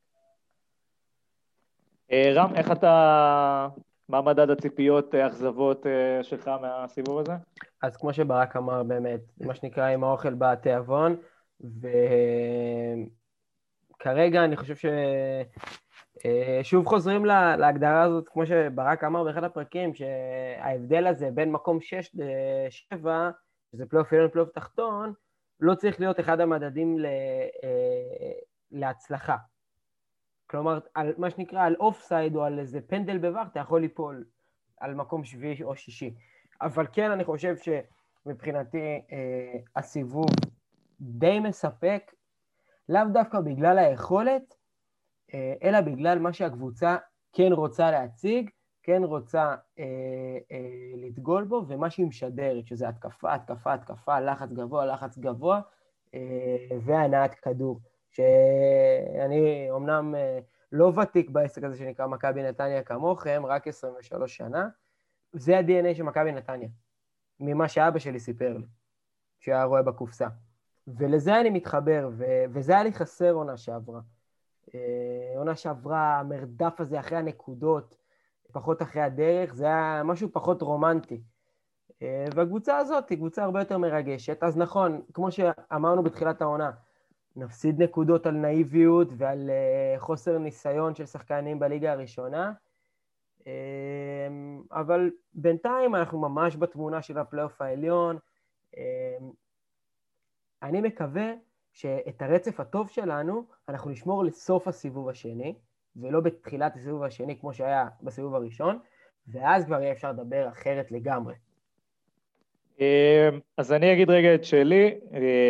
Speaker 1: רם, איך אתה, מה מדד הציפיות, אכזבות שלך מהסיבוב הזה?
Speaker 3: אז כמו שברק אמר באמת, מה שנקרא עם האוכל בתיאבון, וכרגע אני חושב ששוב חוזרים להגדרה הזאת, כמו שברק אמר באחד הפרקים, שההבדל הזה בין מקום שש לשבע, שזה פלייאוף עליון פלייאוף תחתון, לא צריך להיות אחד המדדים להצלחה. כלומר, על מה שנקרא, על אופסייד או על איזה פנדל בבר, אתה יכול ליפול על מקום שביעי או שישי. אבל כן, אני חושב שמבחינתי אה, הסיבוב די מספק, לאו דווקא בגלל היכולת, אה, אלא בגלל מה שהקבוצה כן רוצה להציג, כן רוצה אה, אה, לדגול בו, ומה שהיא משדרת, שזה התקפה, התקפה, התקפה, לחץ גבוה, לחץ גבוה, אה, והנעת כדור. שאני אומנם לא ותיק בעסק הזה שנקרא מכבי נתניה כמוכם, רק עשרים ושלוש שנה, זה ה-די אן איי של מכבי נתניה, ממה שאבא שלי סיפר לי. שהוא היה רואה בקופסה. ולזה אני מתחבר, ו- וזה היה לי חסר עונה שעברה. עונה שעברה, המרדף הזה אחרי הנקודות, פחות אחרי הדרך, זה היה משהו פחות רומנטי. והקבוצה הזאת היא קבוצה הרבה יותר מרגשת. אז נכון, כמו שאמרנו בתחילת העונה, נפסיד נקודות על נאיביות ועל חוסר ניסיון של שחקנים בליגה הראשונה, אבל בינתיים אנחנו ממש בתמונה של הפלייאוף העליון. אני מקווה שאת הרצף הטוב שלנו אנחנו נשמור לסוף הסיבוב השני, ולא בתחילת הסיבוב השני כמו שהיה בסיבוב הראשון, ואז כבר יהיה אפשר לדבר אחרת לגמרי.
Speaker 1: אז אני אגיד רגע את שלי.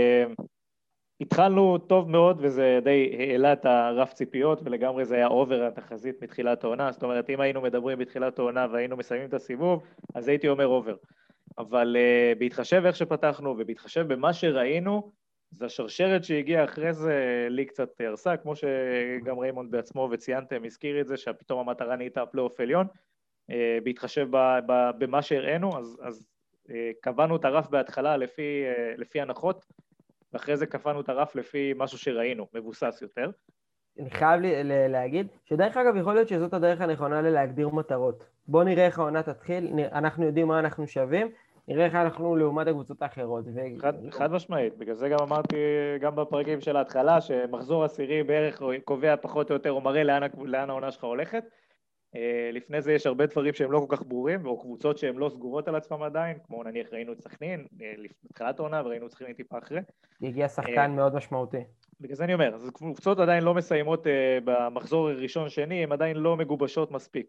Speaker 1: התחלנו טוב מאוד, וזה די העלה את הרף ציפיות, ולגמרי זה היה אובר התחזית מתחילת העונה. זאת אומרת, אם היינו מדברים בתחילת העונה והיינו מסיימים את הסיבוב, אז הייתי אומר אובר. אבל uh, בהתחשב איך שפתחנו ובהתחשב במה שראינו, זה השרשרת שהגיעה אחרי זה לי קצת הרסה, כמו שגם ריימונד בעצמו וציינתם, הזכיר את זה, שפתאום המטרה נהייתה פלייאוף עליון. Uh, בהתחשב ב, ב, במה שהראינו, אז, אז uh, קבענו את הרף בהתחלה לפי, uh, לפי הנחות, ואחרי זה קפנו את הרף לפי משהו שראינו, מבוסס יותר.
Speaker 3: אני חייב לי, ל- להגיד, שדרך אגב יכול להיות שזאת הדרך הנכונה להגדיר מטרות. בוא נראה איך העונה תתחיל, אנחנו יודעים מה אנחנו שווים, נראה איך אנחנו לעומת הקבוצות האחרות. ו...
Speaker 1: חד, חד משמעית, בגלל זה גם אמרתי גם בפרקים של ההתחלה, שמחזור עשירי בערך קובע פחות או יותר, או מראה לאן, לאן העונה שלך הולכת. לפני זה יש הרבה דברים שהם לא כל כך ברורים, או קבוצות שהן לא סגורות על עצמם עדיין, כמו נניח ראינו את סכנין, בתחילת העונה, וראינו את סכנין טיפה אחרי.
Speaker 3: הגיע שחקן מאוד משמעותי.
Speaker 1: בגלל זה אני אומר, אז קבוצות עדיין לא מסיימות במחזור ראשון-שני, הן עדיין לא מגובשות מספיק.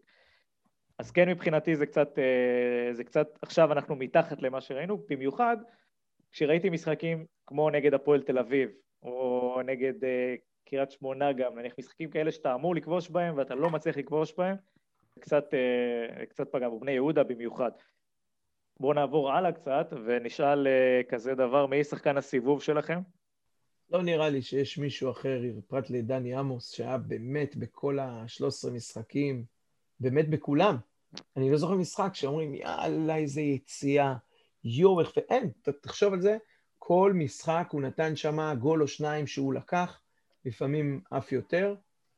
Speaker 1: אז כן, מבחינתי זה קצת, זה קצת, עכשיו אנחנו מתחת למה שראינו, במיוחד כשראיתי משחקים כמו נגד הפועל תל אביב, או נגד קריית שמונה גם, נניח משחקים כאלה שאתה אמור לכבוש בהם, ואתה לא מצליח לכבוש בהם, קצת, קצת פגע, בבני יהודה במיוחד. בואו נעבור הלאה קצת, ונשאל כזה דבר, מי שחקן הסיבוב שלכם?
Speaker 2: לא נראה לי שיש מישהו אחר, פרט לדני עמוס, שהיה באמת בכל ה-שלושה עשר משחקים, באמת בכולם. אני לא זוכר משחק שאומרים, יאללה, איזה יציאה, יורך, ואין, תחשוב על זה, כל משחק הוא נתן שם גול או שניים שהוא לקח, לפעמים אף יותר.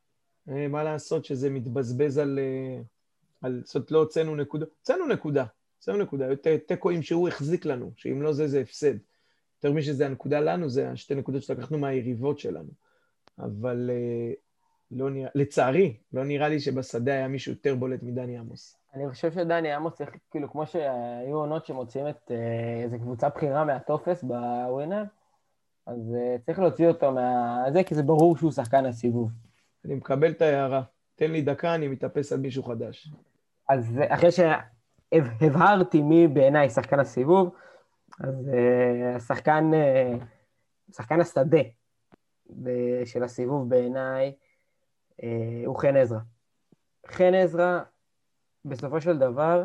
Speaker 2: מה לעשות שזה מתבזבז על, על זאת לא הוצאנו נקודה, הוצאנו נקודה, הוצאנו נקודה, תקועים שהוא החזיק לנו, שאם לא זה, זה הפסד. יותר משזה הנקודה לנו, זה השתי נקודות שלקחנו מהיריבות שלנו. אבל לא נראה, לצערי, לא נראה לי שבשדה היה מישהו יותר בולט מדני עמוס.
Speaker 3: אני חושב שדני עמוס צריך, כאילו, כמו שהיו עונות שמוצאים את איזו קבוצה בחירה מהטופס בווינר, אז צריך להוציא אותו מהזה, כי זה ברור שהוא שחקן הסיבוב.
Speaker 2: אני מקבל את ההערה. תן לי דקה, אני מתאפס על מישהו חדש.
Speaker 3: אז אחרי שהבהרתי מי בעיניי שחקן הסיבוב, אז השחקן, שחקן השדה של הסיבוב בעיניי הוא חן עזרא. חן עזרא, בסופו של דבר,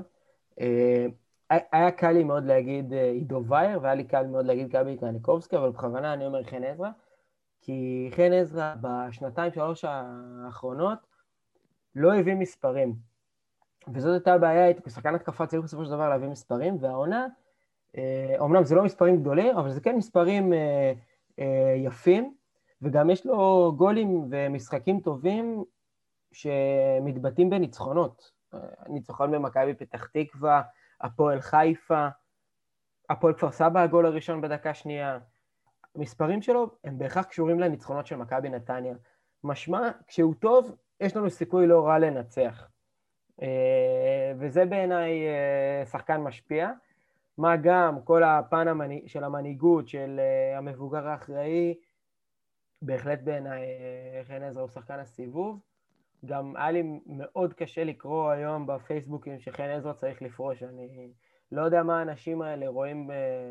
Speaker 3: היה קל לי מאוד להגיד עידו וייר, והיה לי קל מאוד להגיד גבי קניקובסקי, אבל בכוונה אני אומר חן עזרא, כי חן עזרא בשנתיים שלוש האחרונות לא הביא מספרים. וזאת הייתה הבעיה, כשחקן התקפה צריך בסופו של דבר להביא מספרים, והעונה, אומנם זה לא מספרים גדולים, אבל זה כן מספרים יפים, וגם יש לו גולים ומשחקים טובים שמתבטאים בניצחונות. ניצחון במכבי פתח תקווה, הפועל חיפה, הפועל כפר סבא, הגול הראשון בדקה שנייה. המספרים שלו הם בהכרח קשורים לניצחונות של מכבי נתניה. משמע, כשהוא טוב, יש לנו סיכוי לא רע לנצח. וזה בעיניי שחקן משפיע. מה גם כל הפן של המנהיגות, של המבוגר האחראי, בהחלט בעיניי חן עזרא הוא שחקן הסיבוב. גם היה לי מאוד קשה לקרוא היום בפייסבוקים שחן עזרא צריך לפרוש. אני לא יודע מה האנשים האלה רואים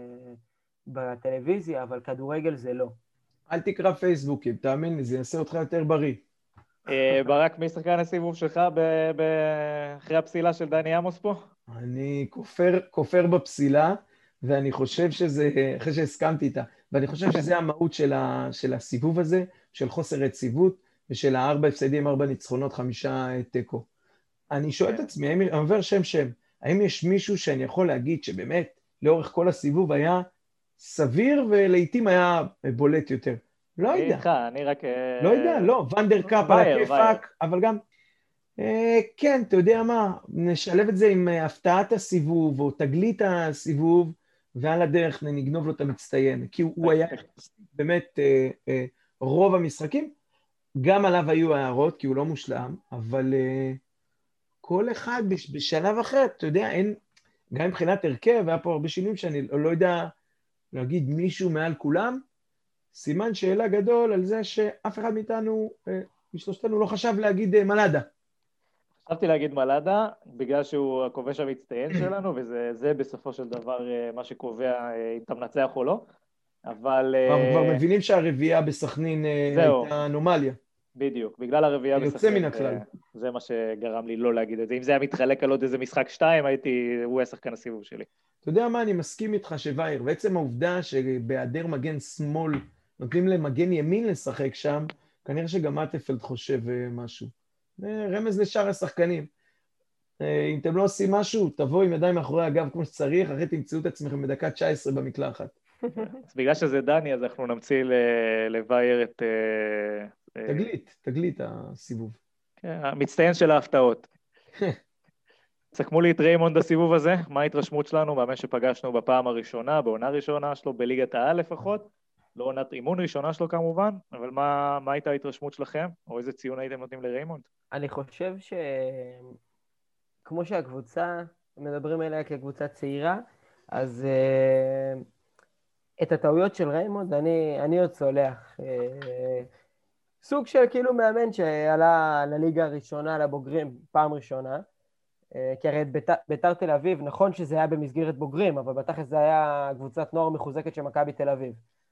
Speaker 3: בטלוויזיה, אבל כדורגל זה לא.
Speaker 2: אל תקרא פייסבוקים, תאמין לי, זה יעשה אותך יותר בריא.
Speaker 1: ברק, מי שחקן הסיבוב שלך אחרי הפסילה של דני עמוס פה?
Speaker 2: אני כופר, כופר בפסילה, ואני חושב שזה, אחרי שהסכמתי איתה, ואני חושב שזה המהות של, ה, של הסיבוב הזה, של חוסר רציבות, ושל הארבע הפסדים, ארבע ניצחונות, חמישה תיקו. אני שואל את עצמי, אני עובר שם שם, האם יש מישהו שאני יכול להגיד שבאמת, לאורך כל הסיבוב היה סביר, ולעיתים היה בולט יותר. לא
Speaker 1: אני
Speaker 2: יודע.
Speaker 1: איתך, אני רק...
Speaker 2: לא יודע, לא, ונדר קאפ על
Speaker 1: וייר,
Speaker 2: הכיפאק, אבל גם, אה, כן, אתה יודע מה, נשלב את זה עם אה, הפתעת הסיבוב, או תגלית הסיבוב, ועל הדרך נגנוב לו את המצטיין, כי הוא, הוא היה באמת אה, אה, רוב המשחקים, גם עליו היו הערות, כי הוא לא מושלם, אבל אה, כל אחד בש, בשלב אחר, אתה יודע, אין, גם מבחינת הרכב, היה פה הרבה שינויים שאני לא, לא יודע להגיד מישהו מעל כולם, סימן שאלה גדול על זה שאף אחד מאיתנו, משלושתנו, לא חשב להגיד מלאדה.
Speaker 1: חשבתי להגיד מלאדה, בגלל שהוא הכובש המצטיין שלנו, וזה בסופו של דבר מה שקובע אם אתה מנצח או לא, אבל...
Speaker 2: אנחנו כבר מבינים שהרביעייה בסכנין הייתה אנומליה.
Speaker 1: בדיוק, בגלל הרביעייה
Speaker 2: יוצא מן הכלל.
Speaker 1: זה מה שגרם לי לא להגיד את זה. אם זה היה מתחלק על עוד איזה משחק שתיים, הייתי, הוא היה שחקן הסיבוב שלי.
Speaker 2: אתה יודע מה, אני מסכים איתך שווייר, בעצם העובדה שבהיעדר מגן שמאל, נותנים למגן ימין לשחק שם, כנראה שגם מטפלד חושב משהו. רמז לשאר השחקנים. אם אתם לא עושים משהו, תבואו עם ידיים מאחורי הגב כמו שצריך, אחרי תמצאו את עצמכם בדקה תשע עשרה במקלחת.
Speaker 1: אז בגלל שזה דני, אז אנחנו נמציא לווייר את...
Speaker 2: תגלית, תגלית הסיבוב.
Speaker 1: כן, המצטיין של ההפתעות. סכמו לי את ריימונד הסיבוב הזה, מה ההתרשמות שלנו, מאמן שפגשנו בפעם הראשונה, בעונה הראשונה שלו, בליגת העל לפחות, לא עונת אימון ראשונה שלו כמובן, אבל מה, מה הייתה ההתרשמות שלכם, או איזה ציון הייתם נותנים לריימונד?
Speaker 3: אני חושב ש... כמו שהקבוצה, מדברים עליה כקבוצה צעירה, אז uh, את הטעויות של ריימונד אני, אני עוד סולח. Uh, סוג של כאילו מאמן שעלה לליגה הראשונה, לבוגרים, פעם ראשונה, כי הרי ביתר, ביתר תל אביב, נכון שזה היה במסגרת בוגרים, אבל בתכלס זה היה קבוצת נוער מחוזקת של מכבי תל אביב.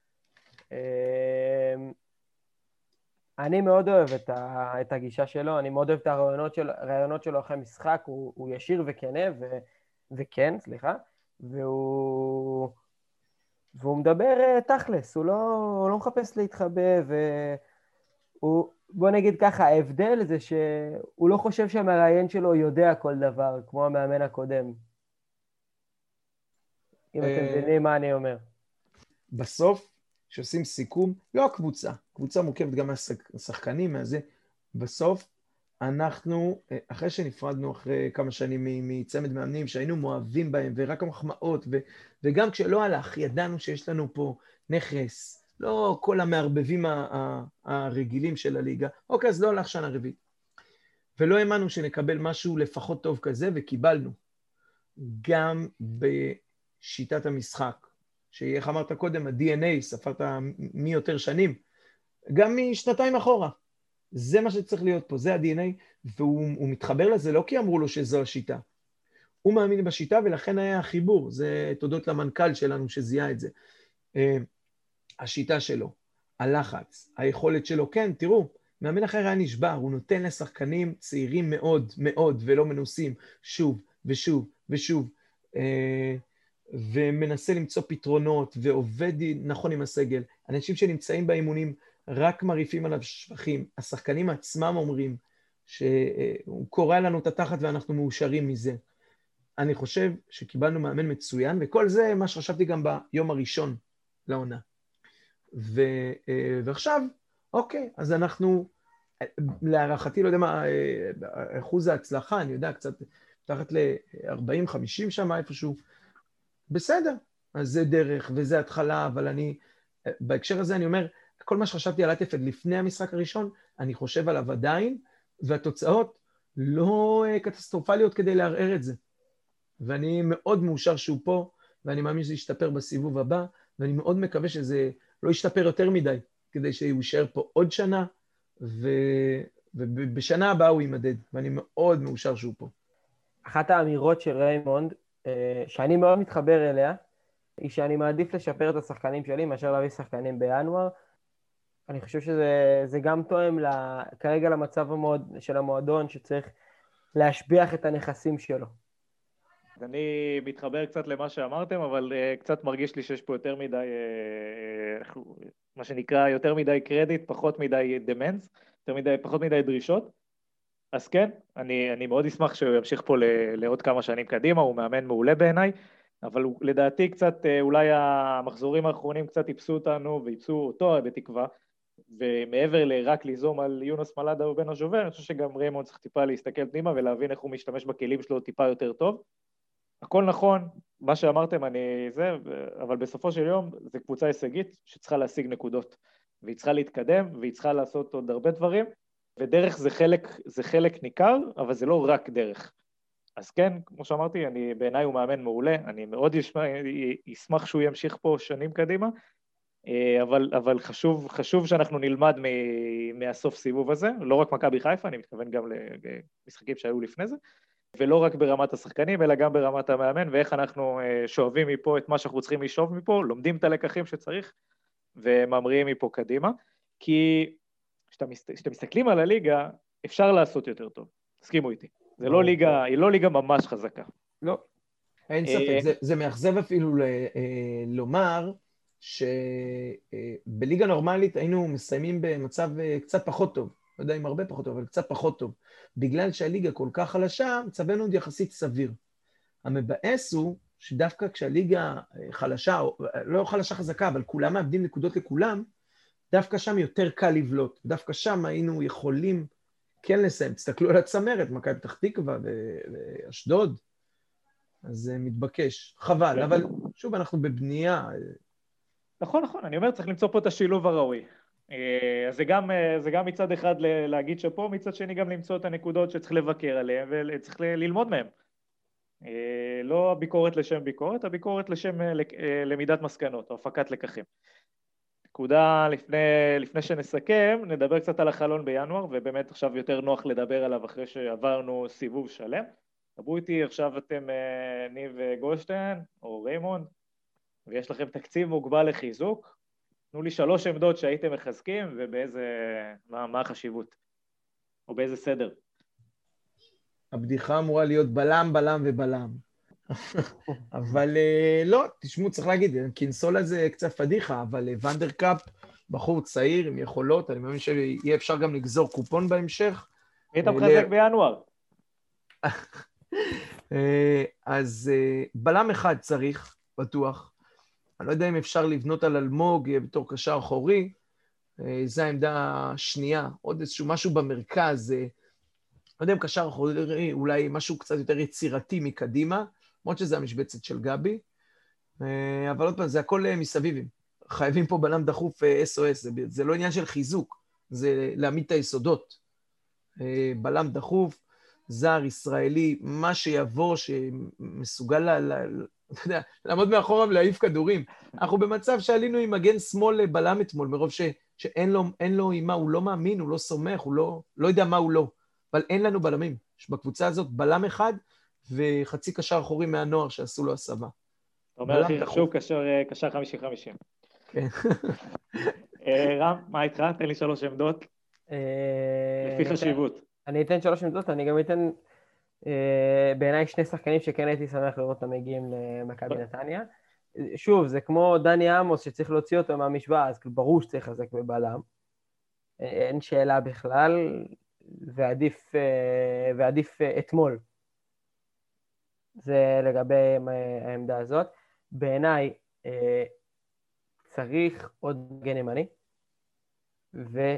Speaker 3: אני מאוד אוהב את, ה, את הגישה שלו, אני מאוד אוהב את הרעיונות, של, הרעיונות שלו אחרי משחק, הוא, הוא ישיר וכנה, ו, וכן, סליחה, והוא, והוא מדבר תכלס, הוא לא, הוא לא מחפש להתחבא, והוא... בוא נגיד ככה, ההבדל זה שהוא לא חושב שהמראיין שלו יודע כל דבר, כמו המאמן הקודם. אם אתם מבינים מה אני אומר.
Speaker 2: בסוף, כשעושים סיכום, לא הקבוצה, קבוצה מורכבת גם מהשחקנים, מהזה, בסוף אנחנו, אחרי שנפרדנו אחרי כמה שנים מצמד מאמנים, שהיינו מואבים בהם, ורק המחמאות, וגם כשלא הלך, ידענו שיש לנו פה נכס, לא כל המערבבים הרגילים של הליגה. אוקיי, אז לא הלך שנה רביעית. ולא האמנו שנקבל משהו לפחות טוב כזה, וקיבלנו. גם בשיטת המשחק, שאיך אמרת קודם, ה-די אן איי, ספרת מי יותר שנים, גם משנתיים אחורה. זה מה שצריך להיות פה, זה ה-די אן איי, והוא מתחבר לזה לא כי אמרו לו שזו השיטה. הוא מאמין בשיטה, ולכן היה החיבור. זה תודות למנכ"ל שלנו שזיהה את זה. השיטה שלו, הלחץ, היכולת שלו, כן, תראו, מאמן אחר היה נשבר, הוא נותן לשחקנים צעירים מאוד מאוד ולא מנוסים, שוב ושוב ושוב, ומנסה למצוא פתרונות ועובד נכון עם הסגל. אנשים שנמצאים באימונים רק מריפים עליו שבחים, השחקנים עצמם אומרים שהוא קורא לנו את התחת ואנחנו מאושרים מזה. אני חושב שקיבלנו מאמן מצוין, וכל זה מה שחשבתי גם ביום הראשון לעונה. ו, ועכשיו, אוקיי, אז אנחנו, להערכתי, לא יודע מה, אחוז ההצלחה, אני יודע, קצת תחת ל-ארבעים חמישים שם איפשהו, בסדר, אז זה דרך וזה התחלה, אבל אני, בהקשר הזה אני אומר, כל מה שחשבתי על אטפלד לפני המשחק הראשון, אני חושב עליו עדיין, והתוצאות לא קטסטרופליות כדי לערער את זה. ואני מאוד מאושר שהוא פה, ואני מאמין שזה ישתפר בסיבוב הבא, ואני מאוד מקווה שזה לא ישתפר יותר מדי, כדי שהוא יישאר פה עוד שנה, ו... ובשנה הבאה הוא יימדד, ואני מאוד מאושר שהוא פה.
Speaker 3: אחת האמירות של ריימונד, שאני מאוד מתחבר אליה, היא שאני מעדיף לשפר את השחקנים שלי, מאשר להביא שחקנים בינואר. אני חושב שזה גם תואם לה, כרגע למצב המועד, של המועדון, שצריך להשביח את הנכסים שלו.
Speaker 1: אני מתחבר קצת למה שאמרתם, אבל uh, קצת מרגיש לי שיש פה יותר מדי, uh, מה שנקרא, יותר מדי קרדיט, פחות מדי דמנס, יותר מדי, פחות מדי דרישות. אז כן, אני, אני מאוד אשמח שהוא ימשיך פה ל, לעוד כמה שנים קדימה, הוא מאמן מעולה בעיניי, אבל לדעתי קצת, אולי המחזורים האחרונים קצת איפסו אותנו, ואיפסו אותו בתקווה, ומעבר לרק ליזום על יונס מלאדה ובן הז'ובר, אני חושב שגם ריימונד צריך טיפה להסתכל פנימה, ולהבין איך הוא משתמש בכלים שלו טיפה יותר טוב. הכל נכון, מה שאמרתם אני זה, אבל בסופו של יום זה קבוצה הישגית שצריכה להשיג נקודות, והיא צריכה להתקדם, והיא צריכה לעשות עוד הרבה דברים, ודרך זה חלק, זה חלק ניכר, אבל זה לא רק דרך. אז כן, כמו שאמרתי, אני, בעיניי הוא מאמן מעולה, אני מאוד ישמח, ישמח שהוא ימשיך פה שנים קדימה, אבל, אבל חשוב, חשוב שאנחנו נלמד מהסוף סיבוב הזה, לא רק מכבי חיפה, אני מתכוון גם למשחקים שהיו לפני זה, ולא רק ברמת השחקנים, אלא גם ברמת המאמן, ואיך אנחנו שואבים מפה את מה שאנחנו צריכים לשאוב מפה, לומדים את הלקחים שצריך, וממריאים מפה קדימה, כי כשאתם מסתכלים על הליגה, אפשר לעשות יותר טוב, תסכימו איתי. זה לא ליגה, היא לא ליגה ממש חזקה.
Speaker 2: לא, אין ספק, זה, זה מאכזב אפילו ל, לומר שבליגה נורמלית היינו מסיימים במצב קצת פחות טוב, לא יודע אם הרבה פחות טוב, אבל קצת פחות טוב. בגלל שהליגה כל כך חלשה, מצבנו עוד יחסית סביר. המבאס הוא שדווקא כשהליגה חלשה, לא חלשה חזקה, אבל כולם מאבדים נקודות לכולם, דווקא שם יותר קל לבלוט. דווקא שם היינו יכולים כן לסיים. תסתכלו על הצמרת, מכבי פתח תקווה ואשדוד, אז זה מתבקש. חבל, אבל שוב, אנחנו בבנייה.
Speaker 1: נכון, נכון, אני אומר, צריך למצוא פה את השילוב הראוי. אז זה גם, זה גם מצד אחד להגיד שפה, מצד שני גם למצוא את הנקודות שצריך לבקר עליהן וצריך ללמוד מהן. לא הביקורת לשם ביקורת, הביקורת לשם למידת מסקנות או הפקת לקחים. נקודה לפני, לפני שנסכם, נדבר קצת על החלון בינואר, ובאמת עכשיו יותר נוח לדבר עליו אחרי שעברנו סיבוב שלם. דברו איתי, עכשיו אתם ניב גולדשטיין או ריימונד, ויש לכם תקציב מוגבל לחיזוק. תנו לי שלוש עמדות שהייתם מחזקים, ובאיזה, מה, מה החשיבות? או באיזה סדר?
Speaker 2: הבדיחה אמורה להיות בלם, בלם ובלם. אבל לא, תשמעו, צריך להגיד, קינסולה זה קצת פדיחה, אבל ונדרקאפ, בחור צעיר עם יכולות, אני מאמין שיהיה אפשר גם לגזור קופון בהמשך.
Speaker 1: מי אתה מחזק בינואר?
Speaker 2: אז בלם אחד צריך, בטוח. אני לא יודע אם אפשר לבנות על אלמוג בתור קשר אחורי, זו העמדה השנייה, עוד איזשהו משהו במרכז, לא יודע אם קשר אחורי, אולי משהו קצת יותר יצירתי מקדימה, למרות שזה המשבצת של גבי, אבל עוד פעם, זה הכל מסביבים. חייבים פה בלם דחוף אס או אס, זה, זה לא עניין של חיזוק, זה להעמיד את היסודות. בלם דחוף, זר, ישראלי, מה שיבוא, שמסוגל ל... ל אתה יודע, לעמוד מאחורה ולהעיף כדורים. אנחנו במצב שעלינו עם מגן שמאל לבלם אתמול, מרוב ש, שאין לו, אין לו עם מה, הוא לא מאמין, הוא לא סומך, הוא לא, לא יודע מה הוא לא. אבל אין לנו בלמים. שבקבוצה הזאת בלם אחד, וחצי קשר אחורי מהנוער שעשו לו הסבה.
Speaker 1: אתה אומר, הכי חשוב, קשר חמישים חמישים.
Speaker 2: כן.
Speaker 1: רם, מה איתך? תן לי שלוש עמדות. לפי חשיבות.
Speaker 3: אני אתן שלוש עמדות, אני גם אתן בעיניי שני שחקנים שכן הייתי שמח לראות אותם מגיעים למכבי נתניה. שוב, זה כמו דני עמוס שצריך להוציא אותו מהמשוואה, אז ברור שצריך לחזק בבלם. אין שאלה בכלל, ועדיף, ועדיף אתמול. זה לגבי העמדה הזאת. בעיניי צריך עוד מגן ימני, ועוד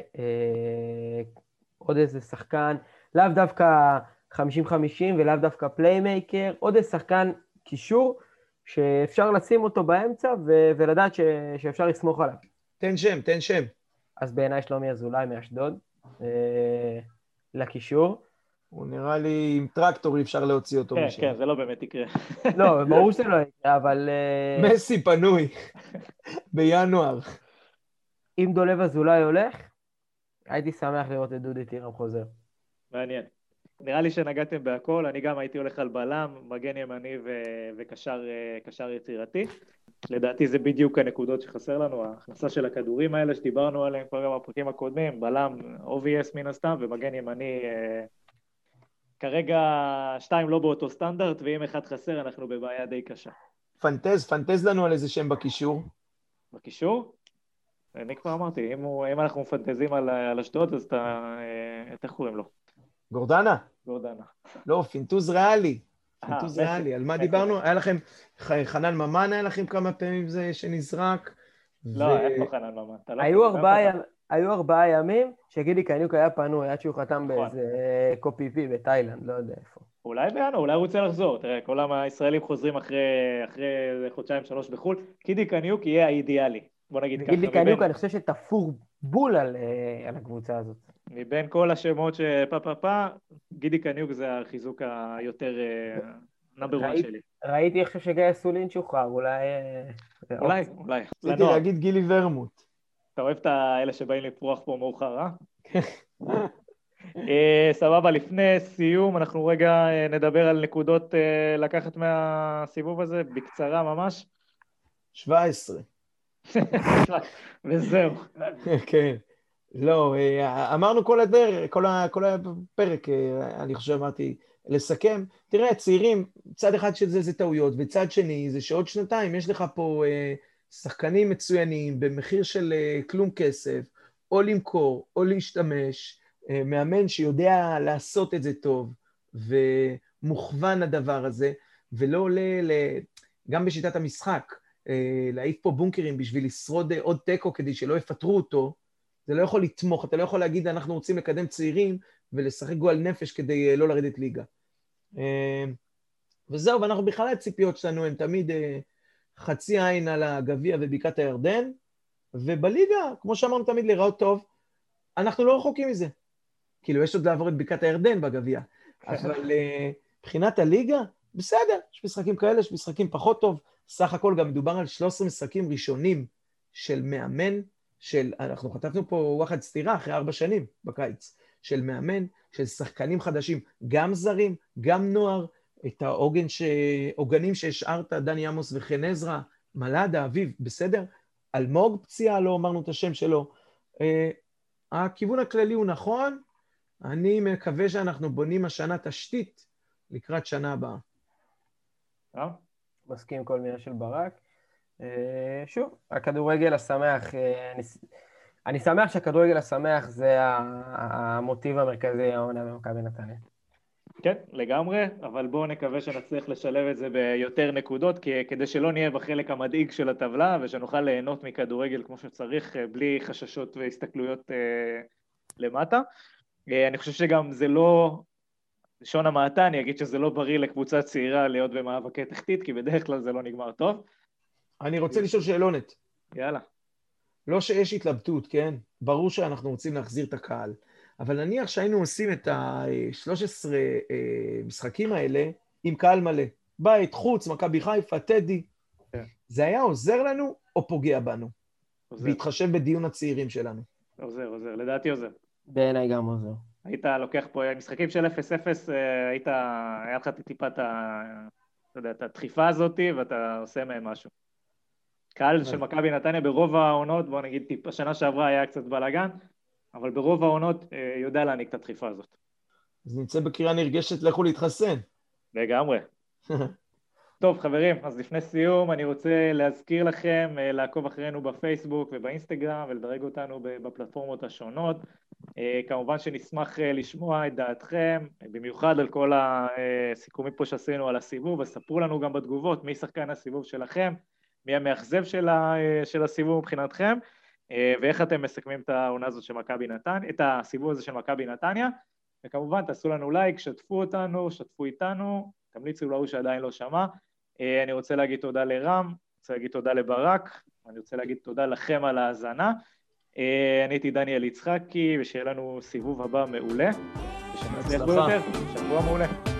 Speaker 3: איזה שחקן, לאו דווקא חמישים חמישים ולאו דווקא פליימייקר, עוד איזה שחקן קישור שאפשר לשים אותו באמצע ו- ולדעת ש- שאפשר לסמוך עליו.
Speaker 2: תן שם, תן שם.
Speaker 3: אז בעיניי שלומי אזולאי מאשדוד, אה, לקישור.
Speaker 2: הוא נראה לי עם טרקטור אפשר להוציא אותו
Speaker 1: כן,
Speaker 2: משם.
Speaker 1: כן, זה לא באמת יקרה.
Speaker 3: לא, ברור שזה לא יקרה, אבל... אה,
Speaker 2: מסי פנוי, בינואר.
Speaker 3: אם דולב אזולאי הולך, הייתי שמח לראות את דודי טירם חוזר.
Speaker 1: מעניין. נראה לי שנגעתם בהכל, אני גם הייתי הולך על בלם, מגן ימני ו- וקשר קשר יצירתי. לדעתי זה בדיוק הנקודות שחסר לנו, ההכנסה של הכדורים האלה שדיברנו עליהם כבר גם בפרקים הקודמים, בלם או וי אס מן הסתם ומגן ימני, כרגע שתיים לא באותו סטנדרט, ואם אחד חסר אנחנו בבעיה די קשה.
Speaker 2: פנטז, פנטז לנו על איזה שם בקישור.
Speaker 1: בקישור? אני כבר אמרתי, אם, הוא, אם אנחנו מפנטזים על, על אשדוד, אז אתה, איך קוראים לו?
Speaker 2: גורדנה?
Speaker 1: גורדנה.
Speaker 2: לא, פינטוז ריאלי. פנטוז ריאלי, על מה דיברנו? היה לכם, חנן ממן היה לכם כמה פעמים זה שנזרק?
Speaker 1: לא, אין פה חנן ממן.
Speaker 3: היו ארבעה ימים שגידי קניוק היה פנוי, עד שהוא חתם באיזה קופיפי בתאילנד, לא יודע איפה.
Speaker 1: אולי בינואר, אולי הוא רוצה לחזור. תראה, כל הישראלים חוזרים אחרי חודשיים שלוש בחול. גידי קניוק יהיה האידיאלי. בוא נגיד ככה.
Speaker 3: גידי קניוק, אני חושב שתפור בול על הקבוצה הזאת.
Speaker 1: מבין כל השמות שפה פה פה, גידי קניוק זה החיזוק היותר נאמבר וואן שלי.
Speaker 3: ראיתי עכשיו שגיא סולין שוחרר, אולי...
Speaker 1: אולי, אולי.
Speaker 2: רציתי להגיד גילי ורמוט.
Speaker 1: אתה אוהב את האלה שבאים לפרוח פה מאוחר, אה? סבבה, לפני סיום, אנחנו רגע נדבר על נקודות לקחת מהסיבוב הזה, בקצרה ממש.
Speaker 2: שבע עשרה.
Speaker 1: וזהו.
Speaker 2: כן. לא, אמרנו כל הדרך, כל הפרק, אני חושב, אמרתי, לסכם. תראה, צעירים, צד אחד של זה זה טעויות, וצד שני זה שעוד שנתיים יש לך פה שחקנים מצוינים במחיר של כלום כסף, או למכור, או להשתמש, מאמן שיודע לעשות את זה טוב, ומוכוון לדבר הזה, ולא עולה גם בשיטת המשחק, להעיף פה בונקרים בשביל לשרוד עוד טקו כדי שלא יפטרו אותו, זה לא יכול לתמוך, אתה לא יכול להגיד אנחנו רוצים לקדם צעירים ולשחק גועל נפש כדי לא לרדת ליגה. וזהו, ואנחנו בכלל הציפיות שלנו הן תמיד חצי עין על הגביע ובקעת הירדן, ובליגה, כמו שאמרנו תמיד להיראות טוב, אנחנו לא רחוקים מזה. כאילו יש עוד לעבור את בקעת הירדן בגביע, אבל מבחינת הליגה, בסדר, יש משחקים כאלה, יש משחקים פחות טוב, סך הכל גם מדובר על שלושה עשר משחקים ראשונים של מאמן, של, אנחנו חטפנו פה וואחד סתירה אחרי ארבע שנים בקיץ, של מאמן, של שחקנים חדשים, גם זרים, גם נוער, את העוגן ש... עוגנים שהשארת, דני עמוס וחן עזרא, מלאדה, אביב, בסדר? אלמוג פציעה, לא אמרנו את השם שלו. Uh, הכיוון הכללי הוא נכון, אני מקווה שאנחנו בונים השנה תשתית לקראת שנה הבאה.
Speaker 3: אה? מסכים כל מילה של ברק. Uh, שוב, הכדורגל השמח, uh, אני, אני שמח שהכדורגל השמח זה המוטיב המרכזי העונה במכבי נתניה.
Speaker 1: כן, לגמרי, אבל בואו נקווה שנצליח לשלב את זה ביותר נקודות, כי כדי שלא נהיה בחלק המדאיג של הטבלה, ושנוכל ליהנות מכדורגל כמו שצריך, בלי חששות והסתכלויות אה, למטה. אה, אני חושב שגם זה לא, לשון המעטה, אני אגיד שזה לא בריא לקבוצה צעירה להיות במאבקי תחתית, כי בדרך כלל זה לא נגמר טוב. אני
Speaker 2: רוצה לשאול שאלונת.
Speaker 1: יאללה.
Speaker 2: לא שיש התלבטות, כן? ברור שאנחנו רוצים להחזיר את הקהל. אבל נניח שהיינו עושים את ה-שלושה עשר משחקים האלה עם קהל מלא. בית, חוץ, מכבי חיפה, טדי. כן. זה היה עוזר לנו או פוגע בנו? עוזר. בהתחשב בדיון הצעירים שלנו.
Speaker 1: עוזר, עוזר. לדעתי עוזר.
Speaker 3: בעיניי גם עוזר.
Speaker 1: היית לוקח פה משחקים של אפס אפס, היית, היה לך טיפה את ה... אתה יודע, את הדחיפה הזאת, ואתה עושה מהם משהו. קהל של מכבי נתניה ברוב העונות, בוא נגיד, טיפה, השנה שעברה היה קצת בלגן, אבל ברוב העונות יודע להעניק את הדחיפה הזאת.
Speaker 2: אז נמצא בקריאה נרגשת, לכו להתחסן.
Speaker 1: לגמרי. טוב, חברים, אז לפני סיום אני רוצה להזכיר לכם לעקוב אחרינו בפייסבוק ובאינסטגרם ולדרג אותנו בפלטפורמות השונות. כמובן שנשמח לשמוע את דעתכם, במיוחד על כל הסיכומים פה שעשינו על הסיבוב, וספרו לנו גם בתגובות מי שחקן הסיבוב שלכם, מי המאכזב של הסיבוב מבחינתכם, ואיך אתם מסכמים את העונה הזאת של מכבי נתניה, את הסיבוב הזה של מכבי נתניה, וכמובן תעשו לנו לייק, שתפו אותנו, שתפו איתנו, תמליצו להוא שעדיין לא שמע. אני רוצה להגיד תודה לרם, אני רוצה להגיד תודה לברק, אני רוצה להגיד תודה לכם על ההאזנה. אני הייתי דניאל יצחקי, ושיהיה לנו סיבוב הבא מעולה, ושנצליח ביותר, שבוע מעולה.